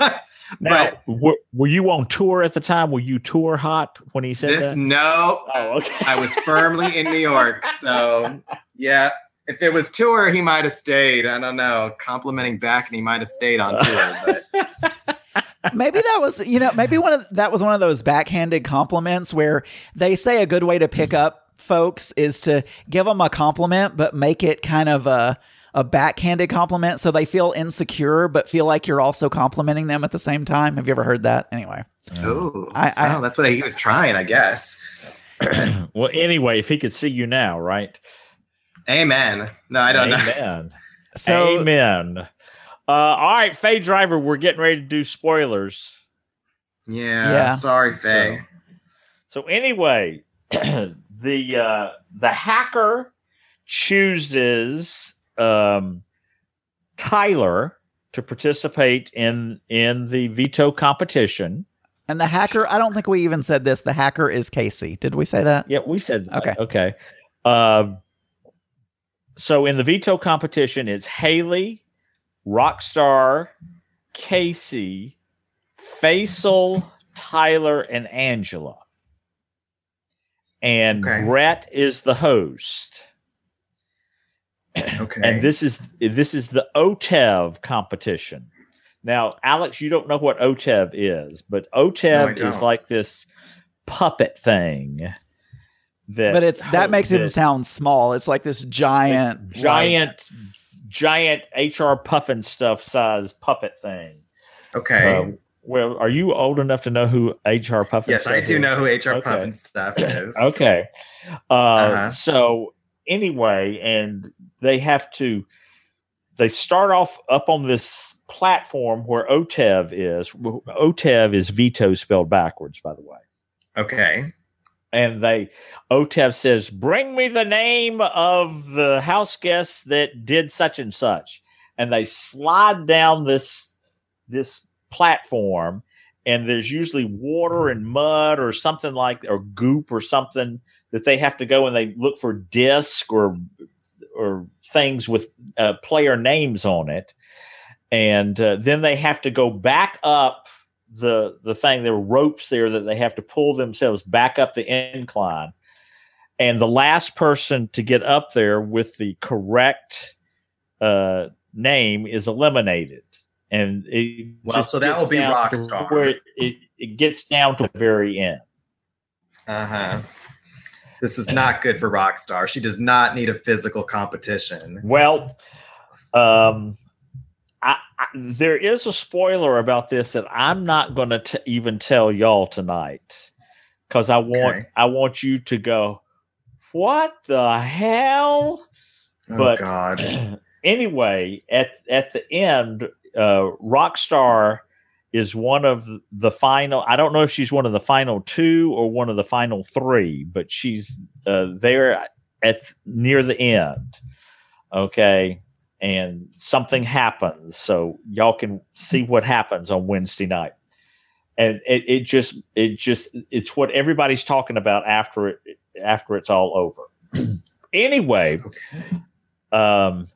Now, But were, were you on tour at the time? Were you tour hot when he said this, that? no, Oh, okay. I was firmly in New York. So, yeah. If it was tour, he might have stayed. I don't know. Complimenting back, and he might have stayed on tour. But Maybe that was, you know, maybe one of that was one of those backhanded compliments where they say a good way to pick up folks is to give them a compliment, but make it kind of a a backhanded compliment, so they feel insecure but feel like you're also complimenting them at the same time. Have you ever heard that? Anyway. Oh, I, I, well, that's what he was trying, I guess. Well, anyway, if he could see you now, right? Amen. No, I don't Amen. know. Amen. So, Amen. Uh, all right, Faye Driver, we're getting ready to do spoilers. Yeah, Yeah. sorry, Faye. So, so anyway, the uh, the hacker chooses um, Tyler to participate in in the veto competition. and the hacker, I don't think we even said this. The hacker is Casey. Did we say that? Yeah, we said that. Okay. Okay. Uh, so in the veto competition, it's Haley, Rockstar, Casey, Faisal, Tyler, and Angela. And Okay. Brett is the host. Okay. And this is this is the O T E V competition. Now, Alex, you don't know what O T E V is, but O T E No, I V is don't. like this puppet thing. That But it's that makes him that- sound small. It's like this giant, it's giant, giant H R Puffin stuff size puppet thing. okay. Uh, well, are you old enough to know who H R Puffin? yes, I stuff do is? know who H R Okay. Puffin stuff is. Okay. Uh, Uh-huh. So anyway, and they have to. They start off up on this platform where O T E V is. O T E V is veto spelled backwards, by the way. Okay. And they O T E V says, "Bring me the name of the house guest that did such and such." And they slide down this this platform, and there's usually water and mud or something like, or goop or something that they have to go and they look for disc or or things with uh, player names on it, and uh, then they have to go back up the the thing. There are ropes there that they have to pull themselves back up the incline, and the last person to get up there with the correct uh, name is eliminated. And it Well, just so that gets will be down to Rockstar. where it, it, it gets down to the very end. Uh huh. This is not good for Rockstar. She does not need a physical competition. Well, um, I, I, there is a spoiler about this that I'm not going to even tell y'all tonight, because I want Okay. I want you to go, what the hell? Oh But God. anyway, at at the end, uh, Rockstar is one of the final. I don't know if she's one of the final two or one of the final three, but she's uh, there at near the end. Okay, and something happens, so y'all can see what happens on Wednesday night. And it, it just it just it's what everybody's talking about after it after it's all over. Anyway, Okay. um,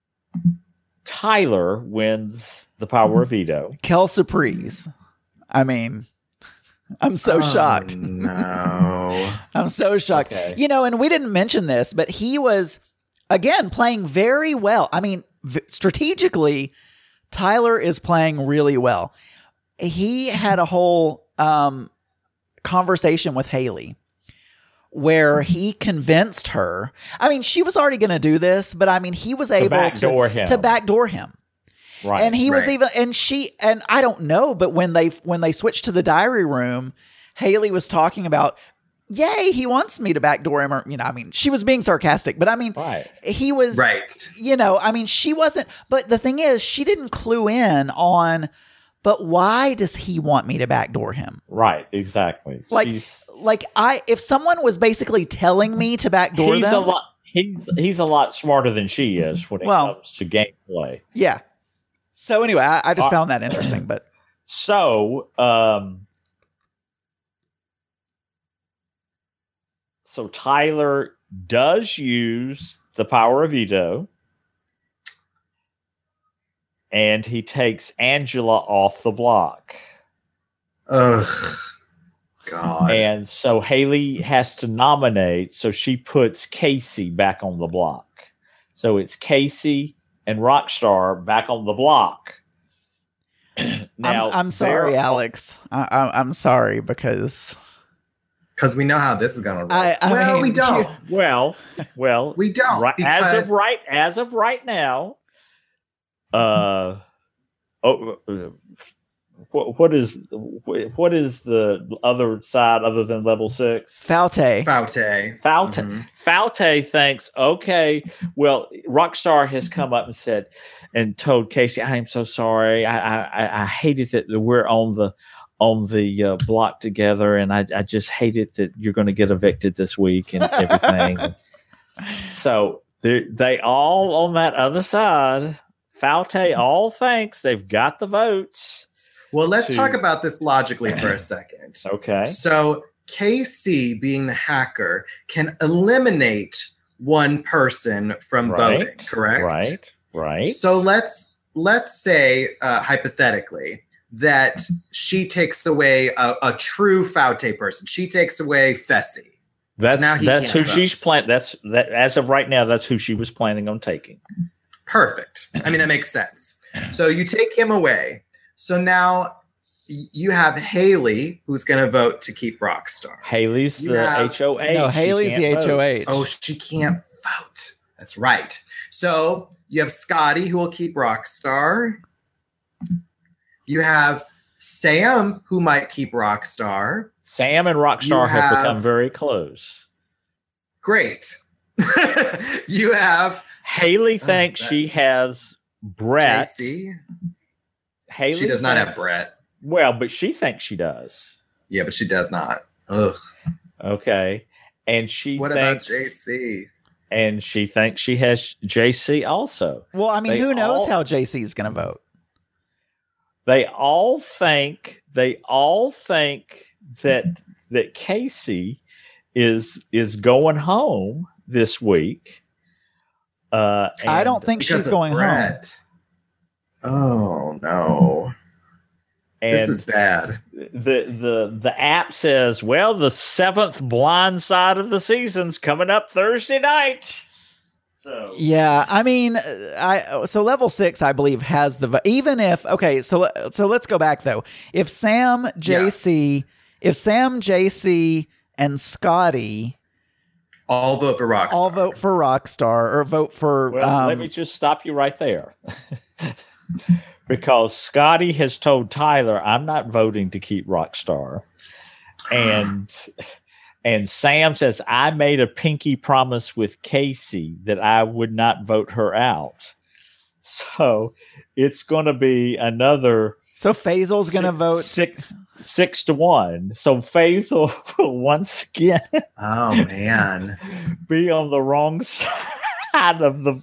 Tyler wins the power of veto. Kel Surprise. I mean, I'm so Oh, shocked. No. I'm so shocked. Okay. You know, and we didn't mention this, but he was, again, playing very well. I mean, v- strategically, Tyler is playing really well. He had a whole um, conversation with Haley where he convinced her. I mean, she was already going to do this, but I mean, he was able backdoor to, him. to backdoor him. Right. And he was right. even, and she, and I don't know, but when they when they switched to the diary room, Haley was talking about, yay, he wants me to backdoor him, or you know, I mean, she was being sarcastic, but I mean, Right. he was, Right. you know, I mean, she wasn't. But the thing is, she didn't clue in on. But why does he want me to backdoor him? Right. Exactly. Like, She's, like I, if someone was basically telling me to backdoor he's them, a lot. He, he's a lot smarter than she is when it Well- comes to gameplay. yeah. So anyway, I, I just Uh, found that interesting. But So, um, so Tyler does use the power of veto, and he takes Angela off the block. Ugh. God. And so Haley has to nominate, so she puts Casey back on the block. So it's Casey and Rockstar back on the block. I'm, I'm sorry, there- Alex. I, I, I'm sorry because Because we know how this is going to roll. I, I well, mean, we don't. Well, well, We don't. Right, as of because- right, as of right now, uh, oh, uh, what, what is what is the other side other than level six? Falte. Faute. Falte, Mhm. Falte thinks, okay, well, Rockstar has come up and said and told Casey, I am so sorry. I I, I hated that we're on the on the uh, block together, and I, I just hated that you're going to get evicted this week and everything. So they they all on that other side. Falte all thinks they've got the votes. Well, let's to- talk about this logically for a second. Okay. So K C, being the hacker, can eliminate one person from Right. voting, correct? Right. Right. So let's let's say uh, hypothetically that she takes away a, a true Faute person. She takes away Fessy. That's now he that's who can't she's vote. planning. That's that as of right now. That's who she was planning on taking. Perfect. I mean, that makes sense. So you take him away. So now y- you have Haley, who's going to vote to keep Rockstar. Haley's You the have- H O H. No, She Haley's the can't H vote. O H. Oh, she can't vote. That's right. So you have Scotty, who will keep Rockstar. You have Sam, who might keep Rockstar. Sam and Rockstar You have, have- become very close. Great. You have Haley Oh, thinks that- she has Brett. J C. Haley She does not have thinks- Brett. Well, but she thinks she does. Yeah, but she does not. Ugh. Okay. And she What about thinks J C? and she thinks she has J C also. Well, I mean, They who knows all- how J C is going to vote? They all think they all think that that Casey is is going home this week. Uh, I and- don't think Because she's of going home. Brett. Oh no. and This is bad. the the the app says, well, the seventh blind side of the season's coming up Thursday night. So Yeah, I mean, uh, I so level six, I believe, has the vo- even if okay, so le- so let's go back though. If Sam, J C, if Sam, J C, and Scotty All vote for Rockstar. all vote for Rockstar or vote for, well, um, let me just stop you right there. Because Scotty has told Tyler, I'm not voting to keep Rockstar. And and Sam says, I made a pinky promise with Casey that I would not vote her out. So it's gonna be another so Faisal's going to six- vote. six six to one. So Faisal will once again Oh man. be on the wrong side of the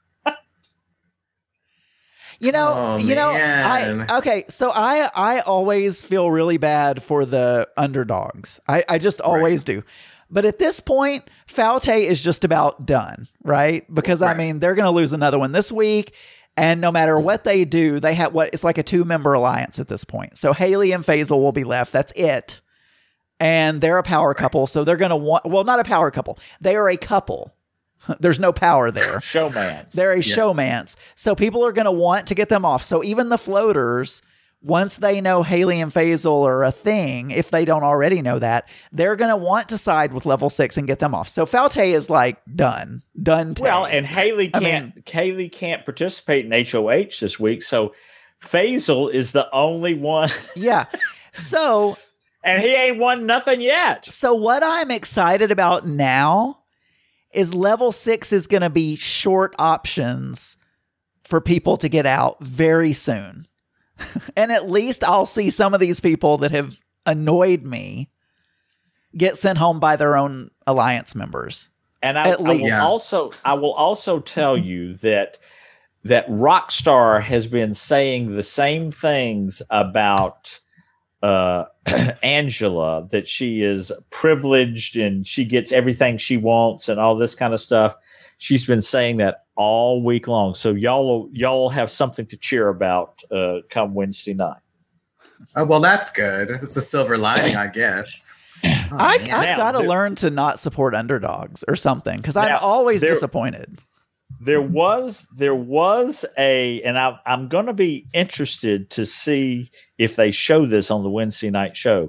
You know, Oh, you know, man. I okay, so I I always feel really bad for the underdogs. I I just always do. But at this point, Faute is just about done, right? Because I Right. mean, they're going to lose another one this week, and no matter what they do, they have what it's like a two-member alliance at this point. So Haley and Faisal will be left. That's it. And they're a power couple, so they're going to want well, not a power couple. They are a couple. There's no power there. showman. They're a Yes. showmance. So people are going to want to get them off. So even the floaters, once they know Haley and Faisal are a thing, if they don't already know that, they're going to want to side with level six and get them off. So Faute is like done. Done. Well, and Haley I can't Haley can't participate in H O H this week, so Faisal is the only one, yeah. So and he ain't won nothing yet. So what I'm excited about now is level six is going to be short options for people to get out very soon. And at least I'll see some of these people that have annoyed me get sent home by their own alliance members. And I, At I will least. also I will also tell you that that Rockstar has been saying the same things about uh, Angela, that she is privileged and she gets everything she wants and all this kind of stuff. She's been saying that all week long. So y'all will, y'all will have something to cheer about uh, come Wednesday night. Oh, well, that's good. It's a silver lining, I guess. Oh, I, man. I've Now, got to there- learn to not support underdogs or something because I'm Now, always there- disappointed. There was there was a, and I, I'm going to be interested to see if they show this on the Wednesday night show.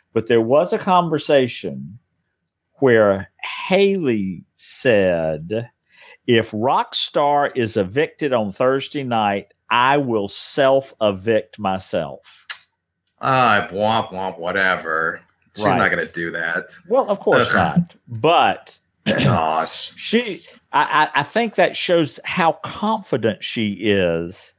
but there was a conversation where Haley said, if Rockstar is evicted on Thursday night, I will self-evict myself. Ah, uh, womp womp, whatever. She's Right. not going to do that. Well, of course not. But Gosh, she, I, I I think that shows how confident she is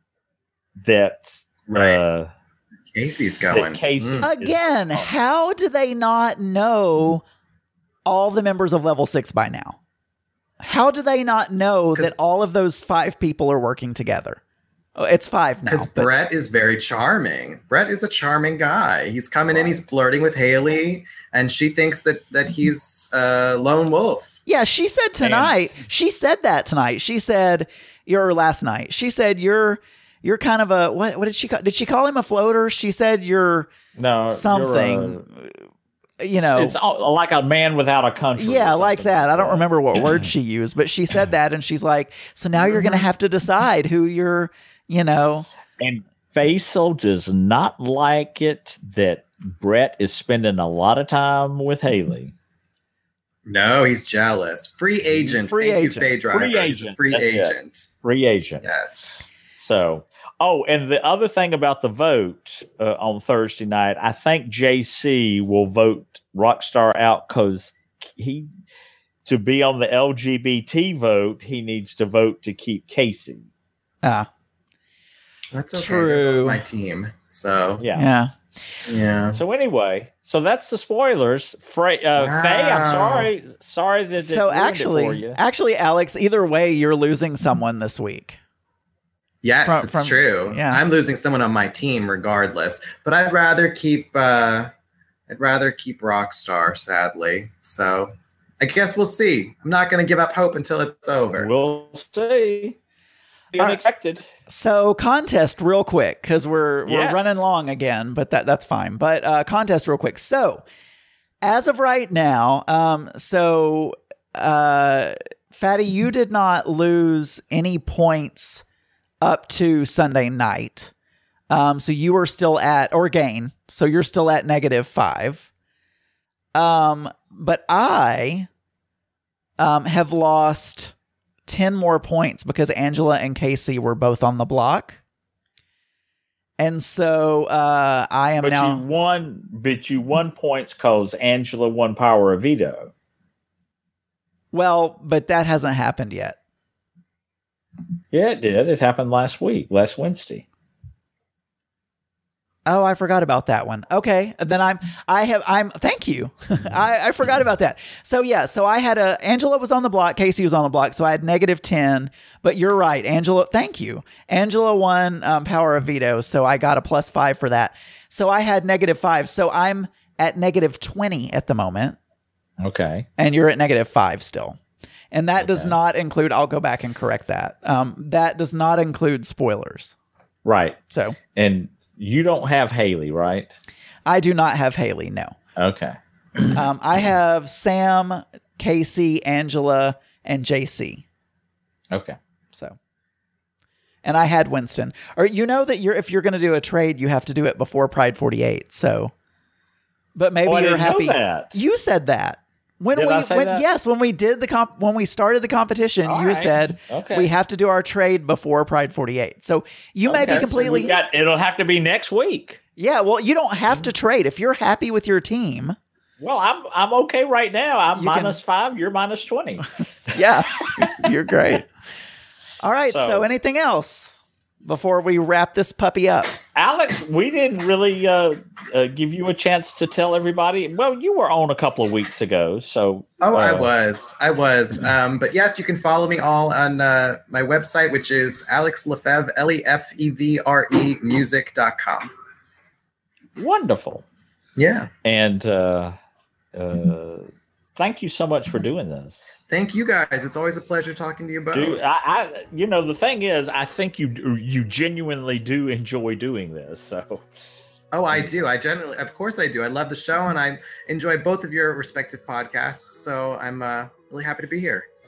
that Right. uh, Casey's that going. Casey Mm. is- Again, how do they not know all the members of Level Six by now? How do they not know 'Cause- that all of those five people are working together? Oh, it's five now. Because but- Brett is very charming. Brett is a charming guy. He's coming in, he's flirting with Haley, and she thinks that that he's a lone wolf. Yeah, she said tonight. She said that tonight. She said, "You're last night." She said, "You're you're kind of a what? What did she call? Did she call him a floater?" She said, "You're no you're something." You know, a- it's all, like a man without a country. or yeah, like something that. I don't remember what word she used, but she said that, and she's like, "So now you're going to have to decide who you're." You know, And Faisal does not like it that Brett is spending a lot of time with Haley. No, he's jealous. Free agent. Free Thank agent. you, Faye Driver. Free He's a agent. free That's it. agent. Free agent. Yes. So, oh, and the other thing about the vote uh, on Thursday night, I think J C will vote Rockstar out because he, to be on the L G B T vote, he needs to vote to keep Casey. ah, That's okay. True. They're both my team. So Yeah. yeah. yeah. So anyway, so that's the spoilers. Fra- uh, Wow. Faye, I'm sorry, sorry that. So it ruined it for actually, you. actually, Alex, either way, you're losing someone this week. Yes, From- it's from- true. yeah. I'm losing someone on my team regardless. But I'd rather keep uh I'd rather keep Rockstar, sadly. So I guess we'll see. I'm not gonna give up hope until it's over. We'll see. The All right. unexpected. So contest real quick because we're we're Yes. running long again, but that that's fine. But uh, contest real quick. So as of right now, um, so uh, Fatty, you did not lose any points up to Sunday night. Um, so you are still at or gain. So you're still at negative five. Um, but I um have lost ten more points because Angela and Casey were both on the block. And so uh, I am But now. you won. But you won points because Angela won Power of Veto. Well, but that hasn't happened yet. Yeah, it did. It happened last week, last Wednesday. Oh, I forgot about that one. Okay, then I'm. I have. I'm. Thank you. I, I forgot about that. So yeah. So I had a. Angela was on the block. Casey was on the block. So I had negative ten. But you're right, Angela. Thank you. Angela won um, Power of Veto. So I got a plus five for that. So I had negative five. So I'm at negative twenty at the moment, Okay. and you're at negative five still. And that does Okay. not include. I'll go back and correct that. Um, that does not include spoilers. Right. So And you don't have Haley, right? I do not have Haley. No. Okay. Um, I have Sam, Casey, Angela, and J C. Okay. So, and I had Winston. Or you know that you're if you're going to do a trade, you have to do it before Pride forty-eight. So, but maybe Oh, I you're didn't know happy. that. You said that when Did we I say when that? yes when we did the comp when we started the competition. All you right. said Okay. we have to do our trade before Pride forty-eight. So you may Okay, be so completely we got, it'll have to be next week. yeah. Well, you don't have to trade if you're happy with your team. Well, I'm I'm okay right now. I'm You can- minus five. You're minus twenty. Yeah, you're great. All right. So, So- anything else before we wrap this puppy up? Alex, we didn't really uh, uh, give you a chance to tell everybody. Well, you were on a couple of weeks ago, so Oh, I uh, was. I was. Um, but yes, you can follow me all on uh, my website, which is Alex Lefevre, L E F E V R E music dot com. wonderful. Yeah. And uh, uh, thank you so much for doing this. Thank you guys. It's always a pleasure talking to you both. Dude, I, I, you know, the thing is, I think you you genuinely do enjoy doing this. So, Oh, I do. I generally, of course I do. I love the show and I enjoy both of your respective podcasts. So I'm uh, really happy to be here.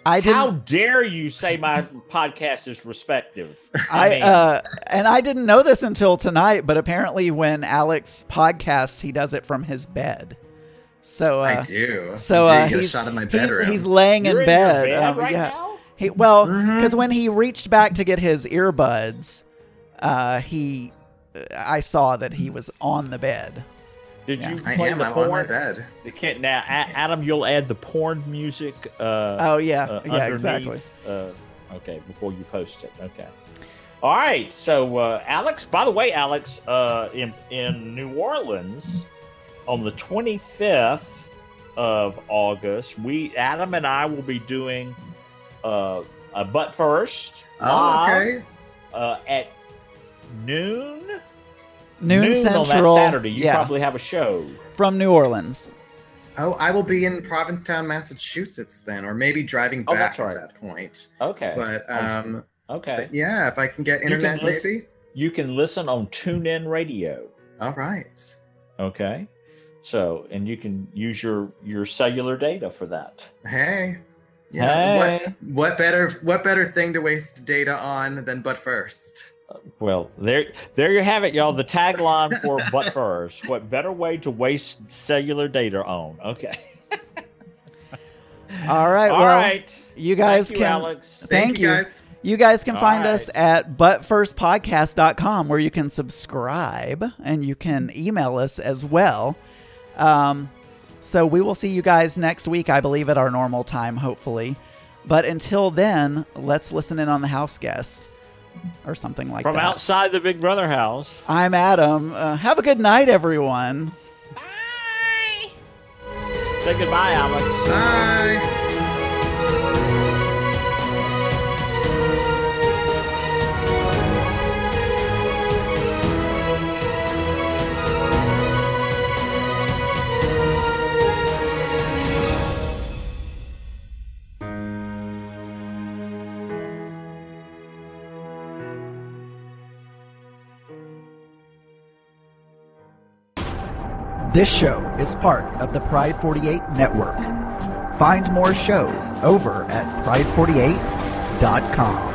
I didn't. How dare you say my podcast is respective? I, mean, uh, and I didn't know this until tonight, but apparently when Alex podcasts, he does it from his bed. So uh, I do. So I uh, did get a he's, shot of my he's bedroom. he's laying you're in in bed. your bed um, right yeah. now? He well, because Mhm. when he reached back to get his earbuds, uh, he I saw that he was on the bed. Did Yeah. you I play am. the I'm porn? on my bed. The kid, now, A- Adam, you'll add the porn music. Uh, Oh yeah, uh, yeah, exactly. underneath, Uh, okay, before you post it. Okay. All right. So, uh, Alex. By the way, Alex, uh, in in New Orleans, on the twenty-fifth of August, we Adam and I will be doing uh, a Butt First. Oh, live, okay. Uh, at noon. Noon, on Central. that Saturday. You yeah, probably have a show. from New Orleans. Oh, I will be in Provincetown, Massachusetts then, or maybe driving Oh, back that's right. at that point. Okay. But um, Okay. but yeah, if I can get You can internet, listen- maybe. You can listen on TuneIn Radio. All right. Okay. So, and you can use your your cellular data for that. Hey. You know, Hey. what what better what better thing to waste data on than But First? Well, there there you have it, y'all. The tagline for Butt First. What better way to waste cellular data on? Okay. All right. All well, right. you guys Thank you, can. Alex. Thank, Thank you you. guys. You guys can All find right. us at butt first podcast dot com, where you can subscribe and you can email us as well. Um, so we will see you guys next week, I believe, at our normal time, hopefully. But until then, let's listen in on the house guests or something like From that. outside the Big Brother house. I'm Adam. Uh, have a good night, everyone. Bye. Say goodbye, Alex. Bye. This show is part of the Pride forty-eight network. Find more shows over at pride forty-eight dot com.